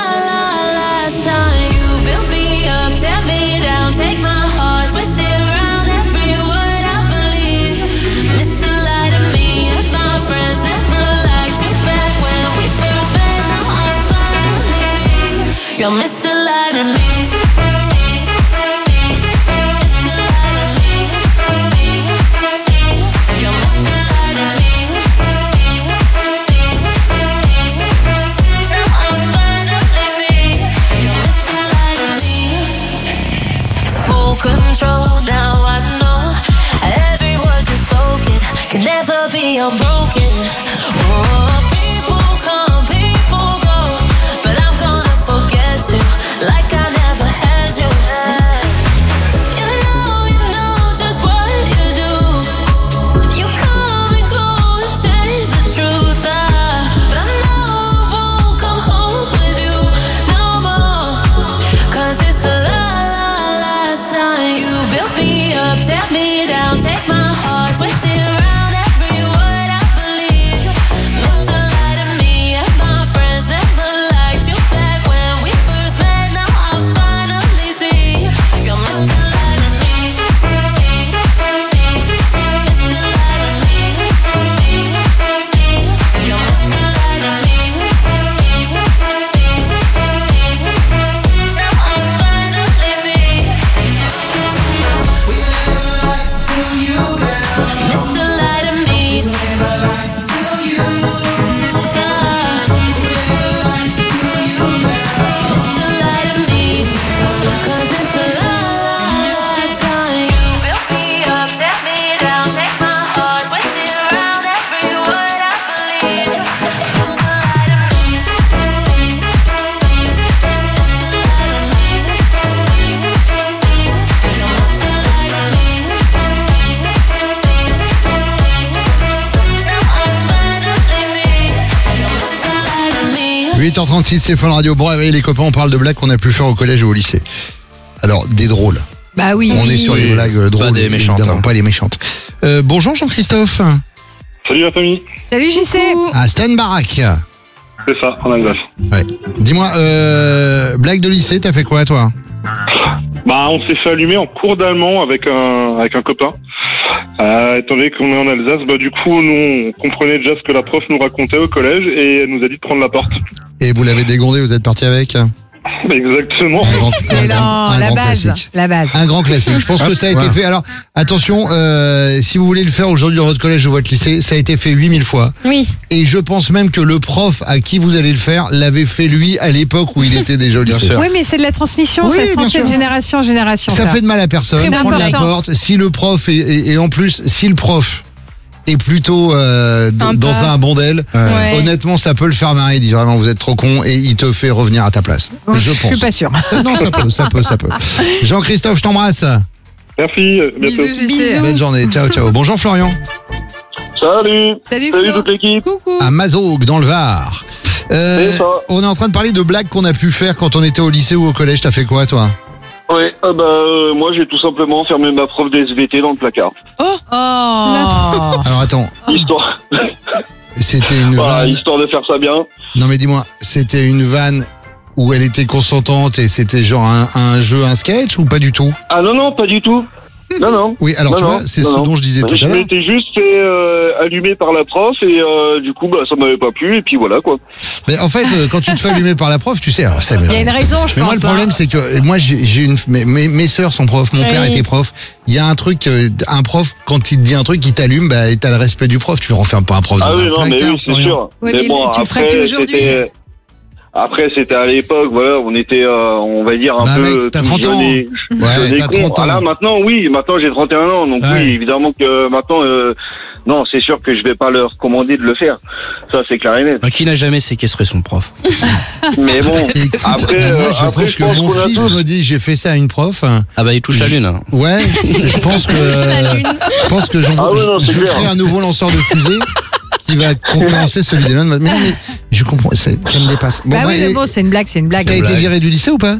You're Mr. Lie to me. Full control, now I know every word you spoken can never be unbroken. Oh, people come, people go, but I'm gonna forget you like I never had you. You know just what you do. You come and go and change the truth. But I know I won't come home with you no more. 'Cause it's a lie, sign. You built me up, tear me down, take my heart, twist it around every word I believe. 8h36, c'est Fun Radio. Bon, réveil les copains, on parle de blagues qu'on a pu faire au collège ou au lycée. Alors, des drôles. Bah oui. On est sur les blagues drôles, pas des méchantes, évidemment, pas les méchantes. Bonjour Jean-Christophe. Salut la famille. Salut JC. À Stenbach. C'est ça, en Alsace. Ouais. Dis-moi, blague de lycée, t'as fait quoi toi? Bah, on s'est fait allumer en cours d'allemand avec un copain. Étant donné qu'on est en Alsace, bah du coup, nous, on comprenait déjà ce que la prof nous racontait au collège et elle nous a dit de prendre la porte. Et vous l'avez dégondé, vous êtes parti avec? Exactement. La base. Un grand classique. Je pense que ça a été fait. Alors, attention, si vous voulez le faire aujourd'hui dans votre collège ou votre lycée, ça a été fait 8000 fois. Oui. Et je pense même que le prof à qui vous allez le faire l'avait fait lui à l'époque où il était déjà au lycée. Oui, mais c'est de la transmission, Oui, ça se bien transmet de sûr. génération en génération. Ça fait de mal à personne. Très Prendre la important. porte. Si le prof et en plus, si le prof est plutôt dans un bordel, honnêtement, ça peut le faire marrer. Il dit vraiment, vous êtes trop con et il te fait revenir à ta place. Je pense. Je suis pas sûr. Non, ça peut. Jean-Christophe, je t'embrasse. Merci, bientôt. Bisous. Belle journée. Ciao. Bonjour Florian. Salut Flo. toute l'équipe. Coucou. À Mazoug, dans le Var. On est en train de parler de blagues qu'on a pu faire quand on était au lycée ou au collège. T'as fait quoi, toi? Ouais, moi j'ai tout simplement fermé ma prof des SVT dans le placard. Alors attends, Histoire. c'était une vanne. Histoire de faire ça bien. Non mais dis-moi, c'était une vanne où elle était consentante et c'était genre un jeu, un sketch ou pas du tout? Ah non, pas du tout. Non. Oui, alors tu vois, c'est ce dont je disais tout à Je l'heure. m'étais juste fait allumer par la prof et du coup, ça m'avait pas plu et puis voilà quoi. Mais en fait, quand tu te fais allumer par la prof, tu sais, alors ça. Il y a une raison, je pense. Mais moi, le problème, c'est que moi, j'ai une, mes sœurs sont profs, mon père était prof. Il y a un truc, un prof, quand il te dit un truc, il t'allume, t'as le respect du prof. Tu ne renfermes pas un prof dans un placard. Mais oui, c'est sûr. Ouais, mais bon, tu le ferais plus aujourd'hui. Après, c'était à l'époque, voilà, on était, on va dire, un peu... Mec, t'as 30 ans. Ouais, t'as 30 ans. Là, maintenant, oui, j'ai 31 ans, donc oui, évidemment que maintenant, non, c'est sûr que je vais pas leur commander de le faire. Ça, c'est clair et net. Qui n'a jamais séquestré son prof? Mais bon, Écoute, après, moi, je pense que mon fils me dit, j'ai fait ça à une prof. Ah bah, il touche la lune. Ouais, je pense que je crée un nouveau lanceur de fusée qui va concurrencer celui d'Elon. Mais non, mais je comprends, ça me dépasse. Bon, mais bon, c'est une blague. T'as été viré du lycée ou pas?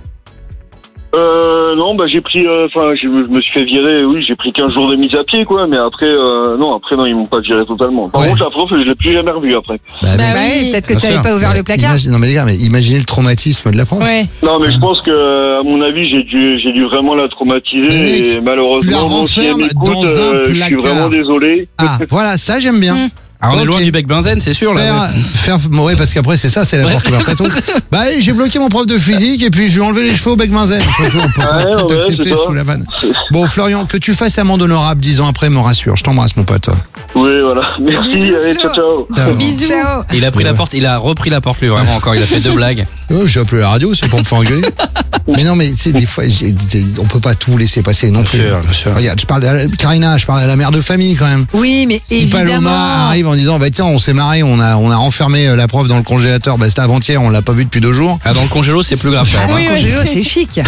Non, j'ai pris, je me suis fait virer, oui, j'ai pris 15 jours de mise à pied, quoi, mais après, non, ils m'ont pas viré totalement. Par contre, la prof, je l'ai plus jamais revue après. Oui, peut-être que tu n'avais pas ouvert le placard. Non, mais les gars, imaginez le traumatisme de la prof. Ouais. Non, mais je pense que, à mon avis, j'ai dû vraiment la traumatiser et malheureusement, si elle m'écoute, je suis vraiment désolé. Ah, voilà, ça, j'aime bien. Alors on est loin du bec benzène, c'est sûr là. Ouais, parce qu'après c'est ça, c'est la porte ouverte à tout. J'ai bloqué mon prof de physique et puis je lui ai enlevé les cheveux au bec benzène. On peut tout accepter sous la vanne. Bon Florian, que tu fasses amende honorable 10 ans après me rassure. Je t'embrasse mon pote. Oui, voilà. Merci. Bisous, allez, ciao. Bisous. Il a pris la porte, il a repris la porte lui vraiment encore. Il a fait 2 blagues. J'ai appelé la radio, c'est pour me faire engueuler. Mais non, mais c'est des fois, on peut pas tout laisser passer non plus. Bien sûr. Regarde, je parle de Karina, je parle à la mère de famille quand même. Oui, mais si évidemment. Paloma arrive en disant, tiens, on s'est marré, on a renfermé la prof dans le congélateur. C'était avant-hier, on l'a pas vu depuis 2 jours. Ah, dans le congélo, c'est plus grave. Dans le congélo, c'est chic.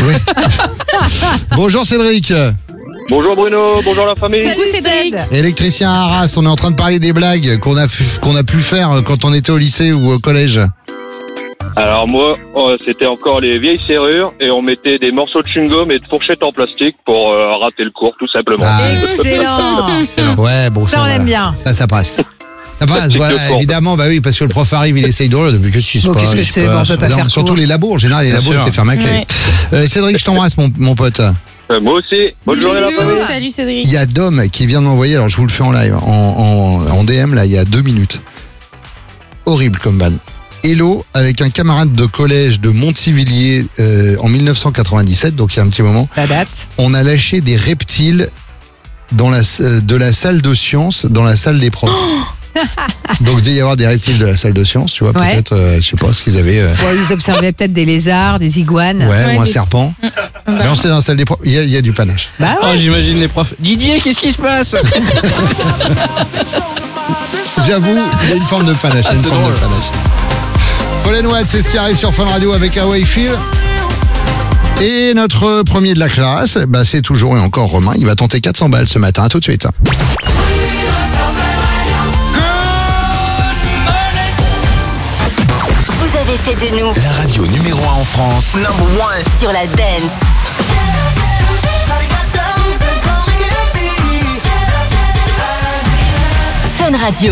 Bonjour Cédric. Bonjour Bruno, bonjour la famille. Coucou Cédric. Électricien à Arras, on est en train de parler des blagues qu'on a pu faire quand on était au lycée ou au collège. Alors moi, c'était encore les vieilles serrures et on mettait des morceaux de chewing-gum et de fourchettes en plastique pour rater le cours tout simplement. Excellent. Ouais, bon, ça on aime bien. Ça passe. Ça passe, voilà, évidemment, oui, parce que le prof arrive, il essaye de depuis que tu sais pas. Qu'est-ce que c'est, on peut pas faire surtout court. les labos, en général, les labos étaient fermés à clé. Cédric, je t'embrasse, mon pote. Moi aussi. Bonne journée la famille. Salut Cédric. Il y a Dom qui vient de m'envoyer, alors je vous le fais en live, en DM, là, il y a 2 minutes. Horrible comme ban. Hello, avec un camarade de collège de Montivilliers en 1997, donc il y a un petit moment. Ça date. On a lâché des reptiles de la salle de sciences dans la salle des profs. Donc il devait y avoir des reptiles de la salle de sciences, tu vois, peut-être, je sais pas ce qu'ils avaient. Ils observaient peut-être des lézards, des iguanes. Ou un serpent. Mais on sait dans la salle des profs, il y a du panache. J'imagine les profs. Didier, qu'est-ce qui se passe? J'avoue, il y a une forme de panache. Paul & Watt, c'est ce qui arrive sur Fun Radio avec Hawaii Feel. Et notre premier de la classe, c'est toujours et encore Romain. Il va tenter 400 balles ce matin. À tout de suite. Vous avez fait de nous La radio numéro 1 en France. Number 1 sur la dance. Fun Radio.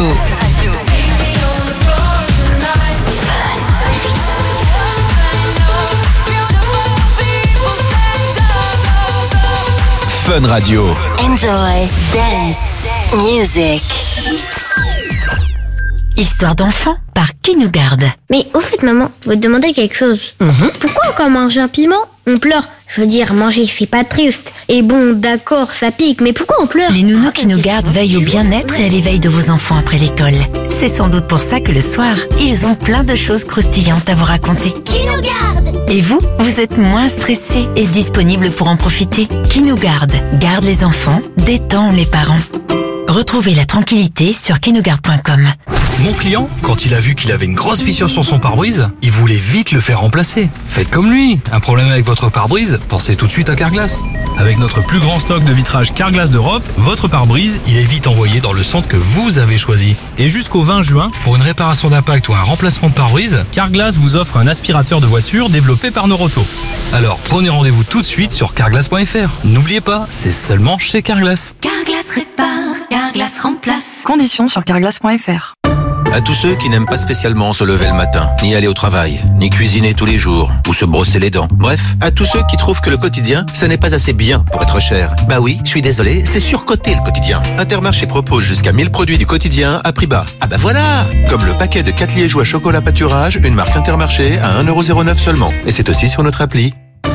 Fun Radio. Enjoy dance music. Histoire d'enfant par Qui nous garde. Mais au fait maman, je vais te demander quelque chose. Pourquoi quand on mange un piment, on pleure? Je veux dire, manger c'est pas triste. Et bon, d'accord, ça pique, mais pourquoi on pleure? Les nounous Qui nous gardent veillent au bien-être et à l'éveil de vos enfants après l'école. C'est sans doute pour ça que le soir, ils ont plein de choses croustillantes à vous raconter. Qui nous garde? Et vous êtes moins stressé et disponible pour en profiter. Qui nous garde les enfants, détend les parents. Retrouvez la tranquillité sur quinougarde.com. Mon client, quand il a vu qu'il avait une grosse fissure sur son pare-brise, il voulait vite le faire remplacer. Faites comme lui. Un problème avec votre pare-brise? Pensez tout de suite à Carglass. Avec notre plus grand stock de vitrage Carglass d'Europe, votre pare-brise, il est vite envoyé dans le centre que vous avez choisi. Et jusqu'au 20 juin, pour une réparation d'impact ou un remplacement de pare-brise, Carglass vous offre un aspirateur de voiture développé par Noroto. Alors prenez rendez-vous tout de suite sur carglass.fr. N'oubliez pas, c'est seulement chez Carglass. Carglass répare, Carglass remplace. Conditions sur carglass.fr. À tous ceux qui n'aiment pas spécialement se lever le matin, ni aller au travail, ni cuisiner tous les jours, ou se brosser les dents. Bref, à tous ceux qui trouvent que le quotidien, ça n'est pas assez bien pour être cher. Bah oui, je suis désolé, c'est surcoté le quotidien. Intermarché propose jusqu'à 1000 produits du quotidien à prix bas. Ah bah voilà! Comme le paquet de 4 liégeois chocolat pâturage, une marque Intermarché à 1,09€ seulement. Et c'est aussi sur notre appli.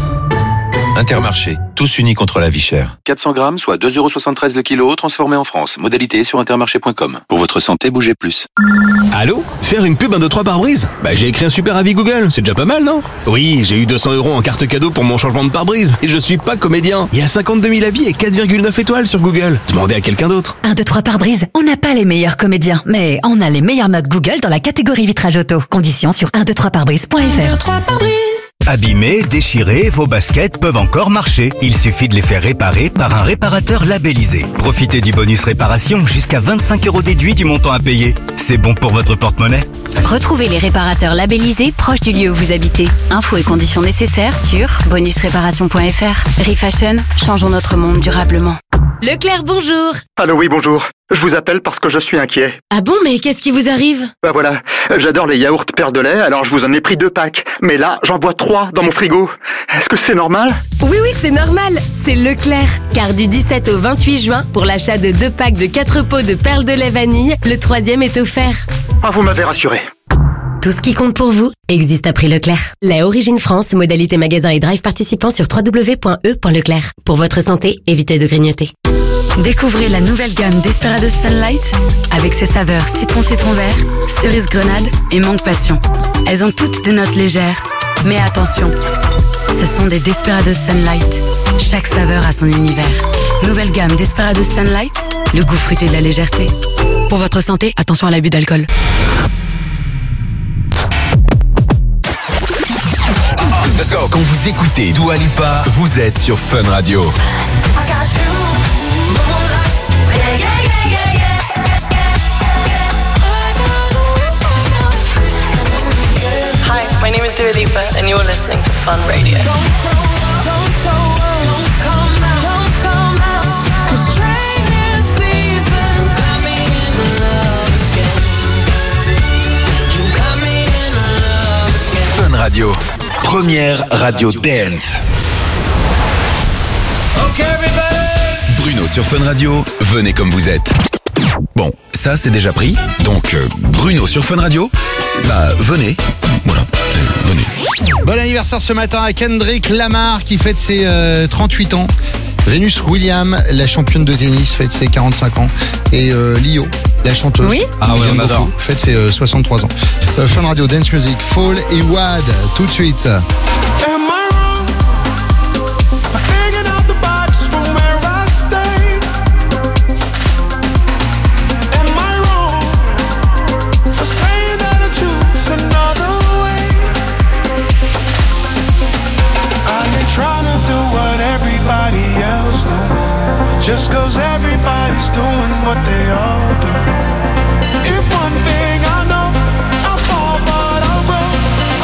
Intermarché, tous unis contre la vie chère. 400 grammes, soit 2,73€ le kilo, transformé en France. Modalité sur intermarché.com. Pour votre santé, bougez plus. Allô? Faire une pub 1, 2, 3 pare-brise? Bah j'ai écrit un super avis Google, c'est déjà pas mal, non? Oui, j'ai eu 200€ en carte cadeau pour mon changement de pare-brise. Et je suis pas comédien. Il y a 52 000 avis et 4,9 étoiles sur Google. Demandez à quelqu'un d'autre. 1, 2, 3 pare-brise. On n'a pas les meilleurs comédiens, mais on a les meilleures notes Google dans la catégorie vitrage auto. Conditions sur 123pare-brise.fr. 1, 2, 3 pare-brise. Abîmés, déchirés, vos baskets peuvent encore marcher. Il suffit de les faire réparer par un réparateur labellisé. Profitez du bonus réparation jusqu'à 25€ déduit du montant à payer. C'est bon pour votre porte-monnaie. Retrouvez les réparateurs labellisés proches du lieu où vous habitez. Infos et conditions nécessaires sur bonusréparation.fr. Refashion, changeons notre monde durablement. Leclerc, bonjour. Allô, oui, bonjour. Je vous appelle parce que je suis inquiet. Ah bon, mais qu'est-ce qui vous arrive? Bah voilà, j'adore les yaourts Perle de lait, alors je vous en ai pris 2 packs. Mais là, j'en bois 3 dans mon frigo. Est-ce que c'est normal? Oui, c'est normal. C'est Leclerc. Car du 17 au 28 juin, pour l'achat de 2 packs de 4 pots de perles de lait vanille, le 3e est offert. Ah, vous m'avez rassuré. Tout ce qui compte pour vous existe à prix Leclerc. Lait Origine France, modalité magasin et drive participant sur www.e.leclerc. Pour votre santé, évitez de grignoter. Découvrez la nouvelle gamme Desperados Sunlight avec ses saveurs citron vert, cerise grenade et mangue passion. Elles ont toutes des notes légères. Mais attention, ce sont des Desperados Sunlight. Chaque saveur a son univers. Nouvelle gamme Desperados Sunlight, le goût fruité de la légèreté. Pour votre santé, attention à l'abus d'alcool. Quand vous écoutez Dua Lipa, vous êtes sur Fun Radio. Hi, my name is Dua Lipa and you're listening to Fun Radio. Fun Radio, première radio dance. Bruno sur Fun Radio, venez comme vous êtes. Bon, ça c'est déjà pris, donc Bruno sur Fun Radio, bah venez, voilà, venez. Bon anniversaire ce matin à Kendrick Lamar qui fête ses 38 ans. Venus Williams, la championne de tennis, fête ses 45 ans. Et Lio, la chanteuse, on adore, fête ses 63 ans. Fun Radio Dance Music, Fall et Wad, tout de suite. Just cause everybody's doing what they all do. If one thing I know, I'll fall but I'll grow.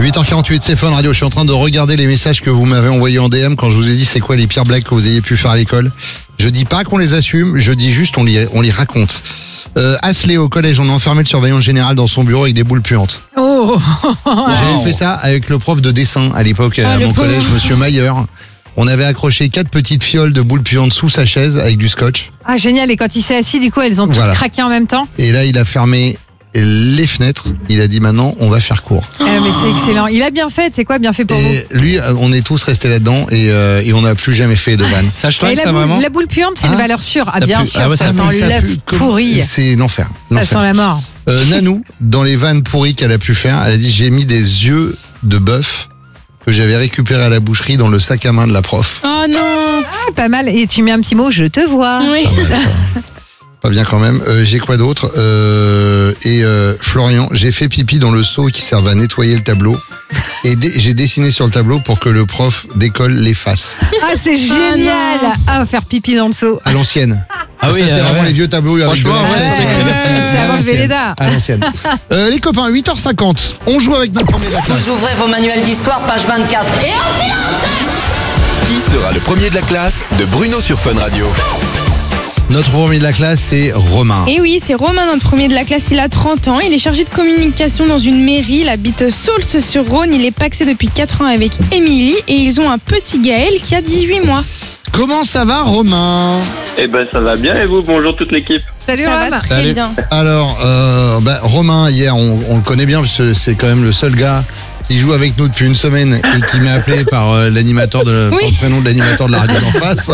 8h48, c'est Fun Radio. Je suis en train de regarder les messages que vous m'avez envoyés en DM quand je vous ai dit c'est quoi les pires blagues que vous ayez pu faire à l'école. Je dis pas qu'on les assume, je dis juste on les raconte. Asley, au collège, on a enfermé le surveillant général dans son bureau avec des boules puantes. Oh. J'avais fait ça avec le prof de dessin à l'époque à mon collège, Monsieur Mayer. On avait accroché 4 petites fioles de boules puantes sous sa chaise avec du scotch. Ah génial, et quand il s'est assis, du coup, elles ont toutes craqué en même temps. Et là, il a fermé les fenêtres. Il a dit maintenant, on va faire court. Mais c'est excellent. Il a bien fait, c'est quoi bien fait pour vous? Lui, on est tous restés là-dedans et on n'a plus jamais fait de vanne. Ça choque ça vraiment. La boule puante, c'est une valeur sûre. Ah bien sûr, ça sent ça l'œuf pourri. C'est l'enfer. Ça sent la mort. Nanou, dans les vannes pourries qu'elle a pu faire, elle a dit j'ai mis des yeux de bœuf que j'avais récupéré à la boucherie dans le sac à main de la prof. Oh non. Ah, pas mal. Et tu mets un petit mot, je te vois. Oui. Pas bien quand même. J'ai quoi d'autre Florian, j'ai fait pipi dans le seau qui servait à nettoyer le tableau. Et j'ai dessiné sur le tableau pour que le prof d'école l'efface. Ah, c'est génial. Faire pipi dans le seau. À l'ancienne. Ah oui, ça, c'était vraiment les vieux tableaux avec de c'est avant le Véleda. À l'ancienne. Les copains, 8h50. On joue avec notre premier de la classe. Vous ouvrez vos manuels d'histoire, page 24. Et en silence. Qui sera le premier de la classe de Bruno sur Fun Radio? Notre premier de la classe, c'est Romain. Et oui, c'est Romain, notre premier de la classe. Il a 30 ans. Il est chargé de communication dans une mairie. Il habite Saulce-sur-Rhône. Il est pacsé depuis 4 ans avec Émilie. Et ils ont un petit Gaël qui a 18 mois. Comment ça va, Romain? Eh ben, ça va bien. Et vous? Bonjour toute l'équipe. Salut, ça Romain. va très bien. Alors, Romain, hier, on le connaît bien parce que c'est quand même le seul gars qui joue avec nous depuis une semaine et qui m'a appelé par l'animateur par le prénom de l'animateur de la radio d'en face.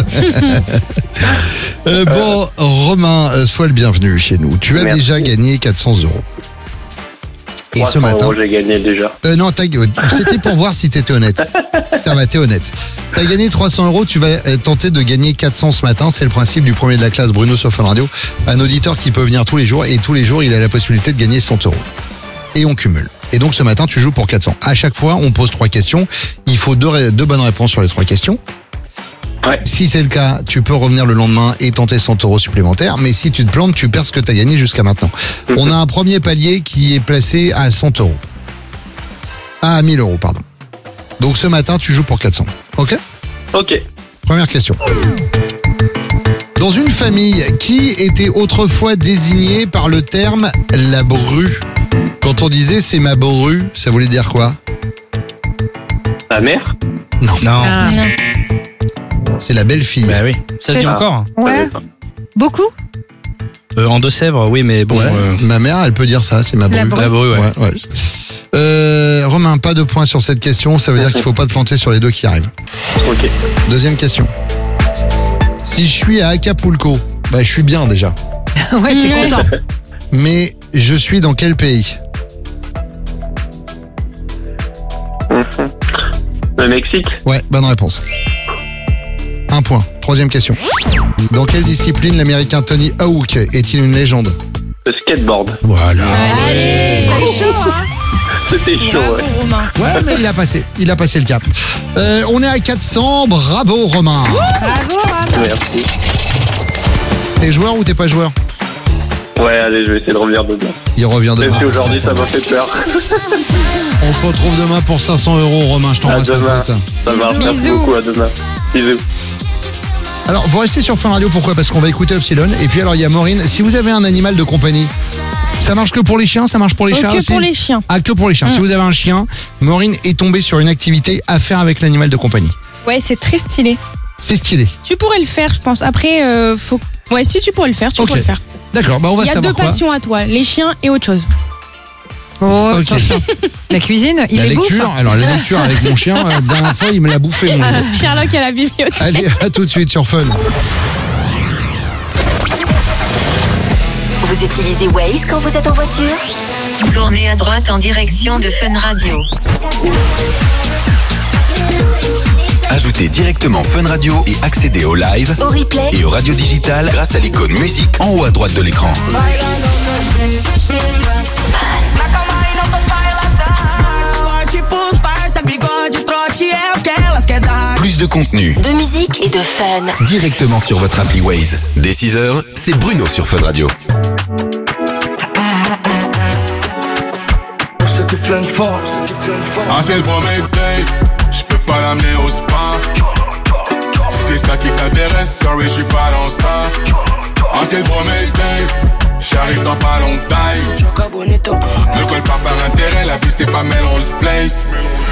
Bon, Romain, sois le bienvenu chez nous. Tu as déjà gagné 400 €. Et ce matin, j'ai gagné déjà. Non, c'était pour voir si t'étais honnête. Ça va, t'es honnête. T'as gagné 300 €, tu vas tenter de gagner 400 ce matin. C'est le principe du premier de la classe Bruno sur Fun Radio. Un auditeur qui peut venir tous les jours et tous les jours, il a la possibilité de gagner 100 €. Et on cumule. Et donc ce matin, tu joues pour 400. À chaque fois, on pose 3 questions. Il faut deux bonnes réponses sur les 3 questions. Ouais. Si c'est le cas, tu peux revenir le lendemain et tenter 100 € supplémentaires. Mais si tu te plantes, tu perds ce que tu as gagné jusqu'à maintenant. On a un premier palier qui est placé à 100 €. À 1000 €, pardon. Donc ce matin, tu joues pour 400. Ok? Ok. Première question. Dans une famille, qui était autrefois désignée par le terme la bru? Quand on disait c'est ma bru, ça voulait dire quoi? Ta mère? Non. Non. Non. C'est la belle-fille. Bah oui. Ça se dit encore. Ouais. Beaucoup? En Deux-Sèvres, oui, mais bon. Ouais, ma mère, elle peut dire ça, c'est ma bru. La bru. La bru, ouais. Romain, pas de points sur cette question, ça veut dire qu'il faut pas te planter sur les deux qui arrivent. Ok. Deuxième question. Si je suis à Acapulco, je suis bien déjà. Ouais, t'es content. Mais je suis dans quel pays? Le Mexique? Ouais, bonne réponse. 1 point. Troisième question. Dans quelle discipline l'américain Tony Hawk est-il une légende? Le skateboard. Voilà. Allez, t'as eu chaud, hein? C'était chaud, Bravo, ouais. Romain. Ouais, mais il a passé le cap. On est à 400, bravo Romain. Bravo, Romain. Merci. T'es joueur ou t'es pas joueur? Ouais, allez, je vais essayer de revenir demain. Il revient demain. Même si aujourd'hui, ça m'a fait peur. On se retrouve demain pour 500 €, Romain, je À t'embrasse. demain. Ça va, merci Bisous. beaucoup, à demain. Bisous. Alors, vous restez sur Fun Radio, pourquoi? Parce qu'on va écouter Epsilon. Et puis alors, il y a Maureen. Si vous avez un animal de compagnie, ça marche que pour les chiens, ça marche pour les chats Que aussi? pour les chiens. Ah, que pour les chiens. Si vous avez un chien, Maureen est tombée sur une activité à faire avec l'animal de compagnie. Ouais, c'est très stylé. C'est stylé. Tu pourrais le faire, je pense. Après, faut. Ouais, si tu pourrais le faire, tu pourrais le faire. D'accord, on va Il y a savoir 2 quoi. passions à toi, les chiens et autre chose. Oh, Ok. attention. La cuisine, il La est lecture, bouffe. alors la lecture avec mon chien, la dernière fois, il me l'a bouffé, mon livre. Sherlock à la bibliothèque. Allez, à tout de suite sur Fun. Vous utilisez Waze quand vous êtes en voiture? Tournez à droite en direction de Fun Radio. Ajoutez directement Fun Radio et accédez au live, Au replay et au radio digital grâce à l'icône musique en haut à droite de l'écran. Plus de contenu, de musique et de fun. directement sur votre appli Waze. Dès 6h, c'est Bruno sur Fun Radio. flingue fort. Ah, c'est le premier date, j'peux pas l'amener au spa. Si c'est ça qui t'intéresse, sorry, j'suis pas dans ça. Ah, c'est le premier date, j'arrive dans pas longtemps. Ne colle pas par intérêt, la vie c'est pas Melrose Place.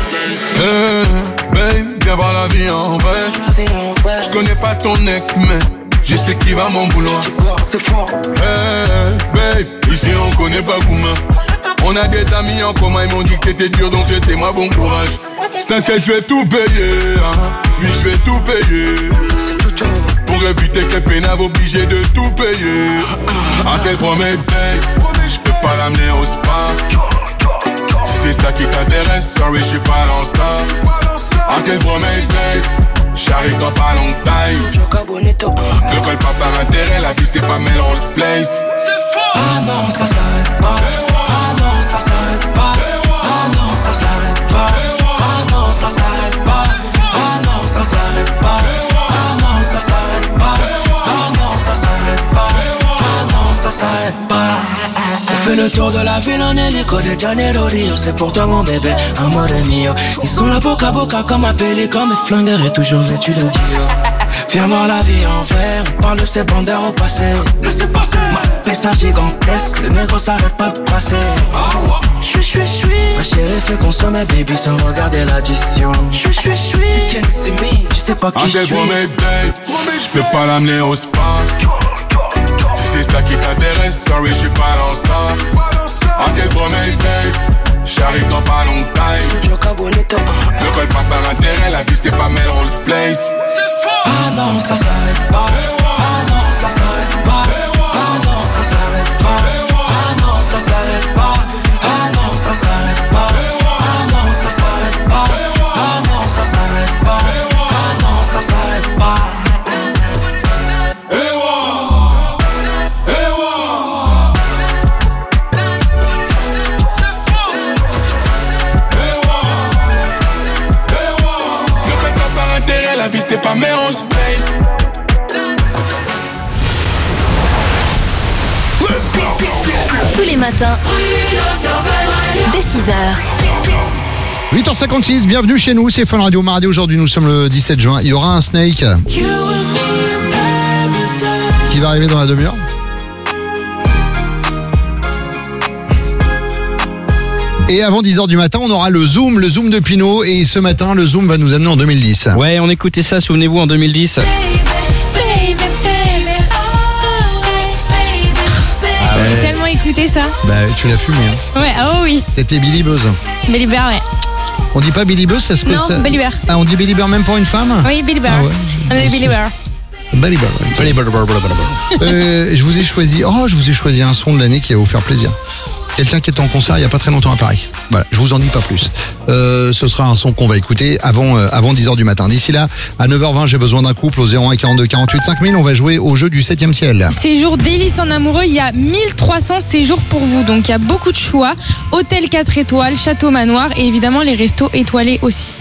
Babe, viens voir la vie en vrai. J'connais pas ton ex, mais je sais qui va mon boulot. C'est fort. Babe, ici on connaît pas Gouma. On a des amis en commun, ils m'ont dit que t'étais dur, donc c'était moi bon courage. T'inquiète, je vais tout payer, hein. Oui, je vais tout payer. Pour éviter que pénave obligé de tout payer. Ah, c'est le premier date, j'peux pas l'amener au spa. Si c'est ça qui t'intéresse, sorry, j'suis pas dans ça. Ah, c'est le premier date, j'arrive dans pas longtemps. Ne colle pas par intérêt, la vie c'est pas Melrose Place. C'est fort. Ah non, ça s'arrête pas. Ah non, ça s'arrête pas. Ah non, ça s'arrête pas. Ah non, ça s'arrête pas. Ah non, ça s'arrête pas. Ah non, ça s'arrête pas. Ah non, ça s'arrête pas. Ah non, ça s'arrête pas. On fait le tour de la ville en hélico de Janeiro Rio. C'est pour toi mon bébé, amore mio. Ils sont là boca à boca comme un pélican, mais flingueur est toujours vêtu de Dio. Viens voir la vie en vrai, on parle de ces bandeurs au passé. Laissez passer. Ma pessa gigantesque, le négro s'arrête pas de passer. Chui. Ma chérie fait consommer baby sans regarder l'addition. Chui. Can't see me, tu sais pas qui je suis. J'peux pas l'amener au spa. Si c'est ça qui t'intéresse, sorry, j'suis pas dans ça. Ah, c'est le premier date, j'arrive dans pas longtemps. Ne colle pas par intérêt, la vie c'est pas Melrose Place. C'est fort. Ah non, ça s'arrête pas. Ah non, ça s'arrête pas. Ah non, ça s'arrête pas. Ah non, ça s'arrête pas. Ah non, ça s'arrête pas. Ah non, ça s'arrête pas. Ah non, ça s'arrête pas. Ah non, ça s'arrête pas. La vie c'est pas Melrose Place. Tous les matins, dès 6h. 8h56, bienvenue chez nous, c'est Fun Radio. Mardi, aujourd'hui nous sommes le 17 juin. Il y aura un Snake qui va arriver dans la demi-heure. Et avant 10h du matin, on aura le Zoom de Pinot. Et ce matin, le Zoom va nous amener en 2010. Ouais, on écoutait ça, souvenez-vous, en 2010. J'ai tellement écouté ça. Bah, tu l'as fumé. Hein. Ouais, oh oui. T'étais Billy Buzz. Billy Bear, ouais. On dit pas Billy Buzz, ça se fait Non, ça... Billy Bear. Ah, on dit Billy Bear même pour une femme? Oui, Billy Bear. Ah ouais, on est Billy Bear. Billy Bear. Je vous ai choisi un son de l'année qui va vous faire plaisir. Quelqu'un qui était en concert il n'y a pas très longtemps à Paris. Voilà, je vous en dis pas plus. Ce sera un son qu'on va écouter avant 10h du matin. D'ici là, à 9h20, j'ai besoin d'un couple au 01 42 48 5000. On va jouer au jeu du 7e ciel. Séjour délice en amoureux, il y a 1300 séjours pour vous. Donc il y a beaucoup de choix. Hôtel 4 étoiles, château manoir et évidemment les restos étoilés aussi.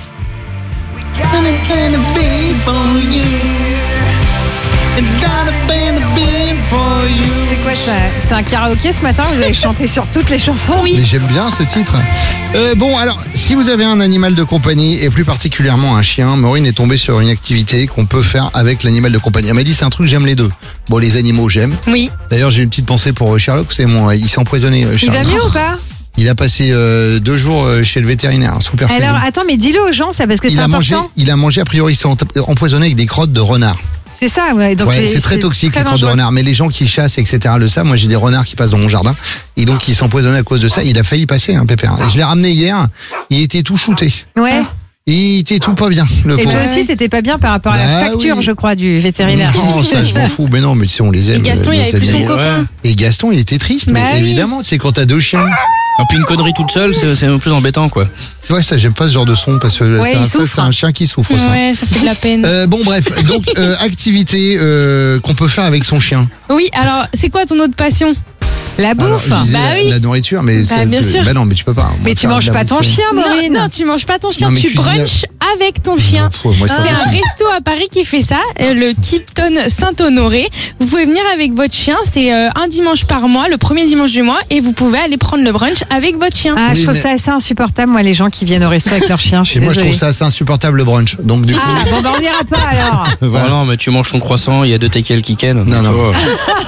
C'est quoi ça? C'est un karaoké ce matin? Vous avez chanté sur toutes les chansons? Oui. Mais j'aime bien ce titre. Bon, alors, si vous avez un animal de compagnie et plus particulièrement un chien, Maureen est tombée sur une activité qu'on peut faire avec l'animal de compagnie. Elle m'a dit c'est un truc, j'aime les deux. Bon, les animaux, j'aime. Oui. D'ailleurs, j'ai une petite pensée pour Sherlock. C'est il s'est empoisonné. Il Sherlock. va mieux ou pas? Il a passé 2 jours chez le vétérinaire, sous perfusion. Alors, attends, mais dis-le aux gens, ça, parce que c'est important. Il a mangé, a priori, il s'est empoisonné avec des crottes de renard. C'est ça, ouais. Donc ouais, c'est très toxique, les crottes de renard. Mais les gens qui chassent, etc., le savent. Moi, j'ai des renards qui passent dans mon jardin. Et donc, il s'est empoisonné à cause de ça. Il a failli passer, Pépère. Je l'ai ramené hier. Il était tout shooté. Ouais. Il était tout pas bien, le Et pauvre. toi aussi, t'étais pas bien par rapport à la facture, oui. Je crois, du vétérinaire. Non, ça, je m'en fous. Mais non, mais tu sais, on les aime. Et Gaston, il avait plus son copain. Et Gaston, il était triste. Mais évidemment, tu sais, quand t'as 2 chiens. Et puis une connerie toute seule, c'est un peu plus embêtant, quoi. Tu vois, ça, j'aime pas ce genre de son parce que c'est un chien qui souffre. Ça. Ouais, ça fait de la peine. Bon, bref, donc, activité qu'on peut faire avec son chien. Oui, alors, c'est quoi ton autre passion? La bouffe. Alors, je disais Bah oui. la nourriture, mais Bah, bien sûr. Bah non, mais tu peux pas. Mais tu manges pas ton chien, Maureen. Non, tu manges pas ton chien, Non, mais tu cuisiner- brunches avec ton chien. Moi, C'est pas un possible. resto à Paris qui fait ça, le Tipton Saint-Honoré. Vous pouvez venir avec votre chien, c'est un dimanche par mois, le premier dimanche du mois, et vous pouvez aller prendre le brunch avec votre chien. Ah, je Oui, trouve mais- ça assez insupportable, moi, les gens qui viennent au resto avec leur chien. Je suis Et moi, je désolée. trouve ça assez insupportable le brunch. Donc, du coup. Ah, bon, ben on n'ira pas alors. Voilà. Oh non, mais tu manges ton croissant, il y a 2 teckels qui ken. Non, non. Oh.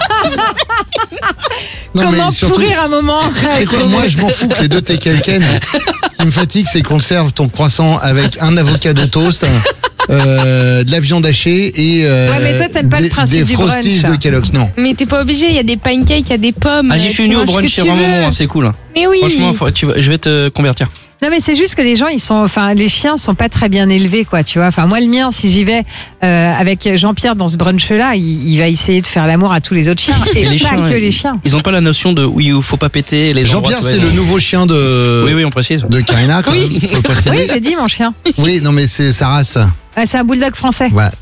Non, mais Comment surtout- pourrir un moment C'est quoi, moi, je m'en fous que les deux t'es quelqu'un. Ce qui me fatigue, c'est qu'on te serve ton croissant avec un avocado toast, de la viande hachée et Ouais, mais toi, t'aimes pas le principe des du Frosties brunch. de Kellogg's. Non. Mais t'es pas obligé, il y a des pancakes, il y a des pommes. Ah, j'y suis tu venu au manges ce brunch, que c'est tu vraiment veux. bon, hein, c'est cool. Hein. Mais oui. Franchement, je vais te convertir. Non, mais c'est juste que les gens, les chiens sont pas très bien élevés, quoi, tu vois. Enfin, moi, le mien, si j'y vais avec Jean-Pierre dans ce brunch-là, il va essayer de faire l'amour à tous les autres chiens et les pas chiens, que ils- les chiens. Ils ont pas la notion de oui, il faut pas péter les endroits, Jean-Pierre, tu vois, c'est le nouveau chien de. Oui, on précise. De Karina, quand même. Faut le préciser. Oui, j'ai dit mon chien. Oui, non, mais c'est sa race. C'est un bulldog français. Voilà.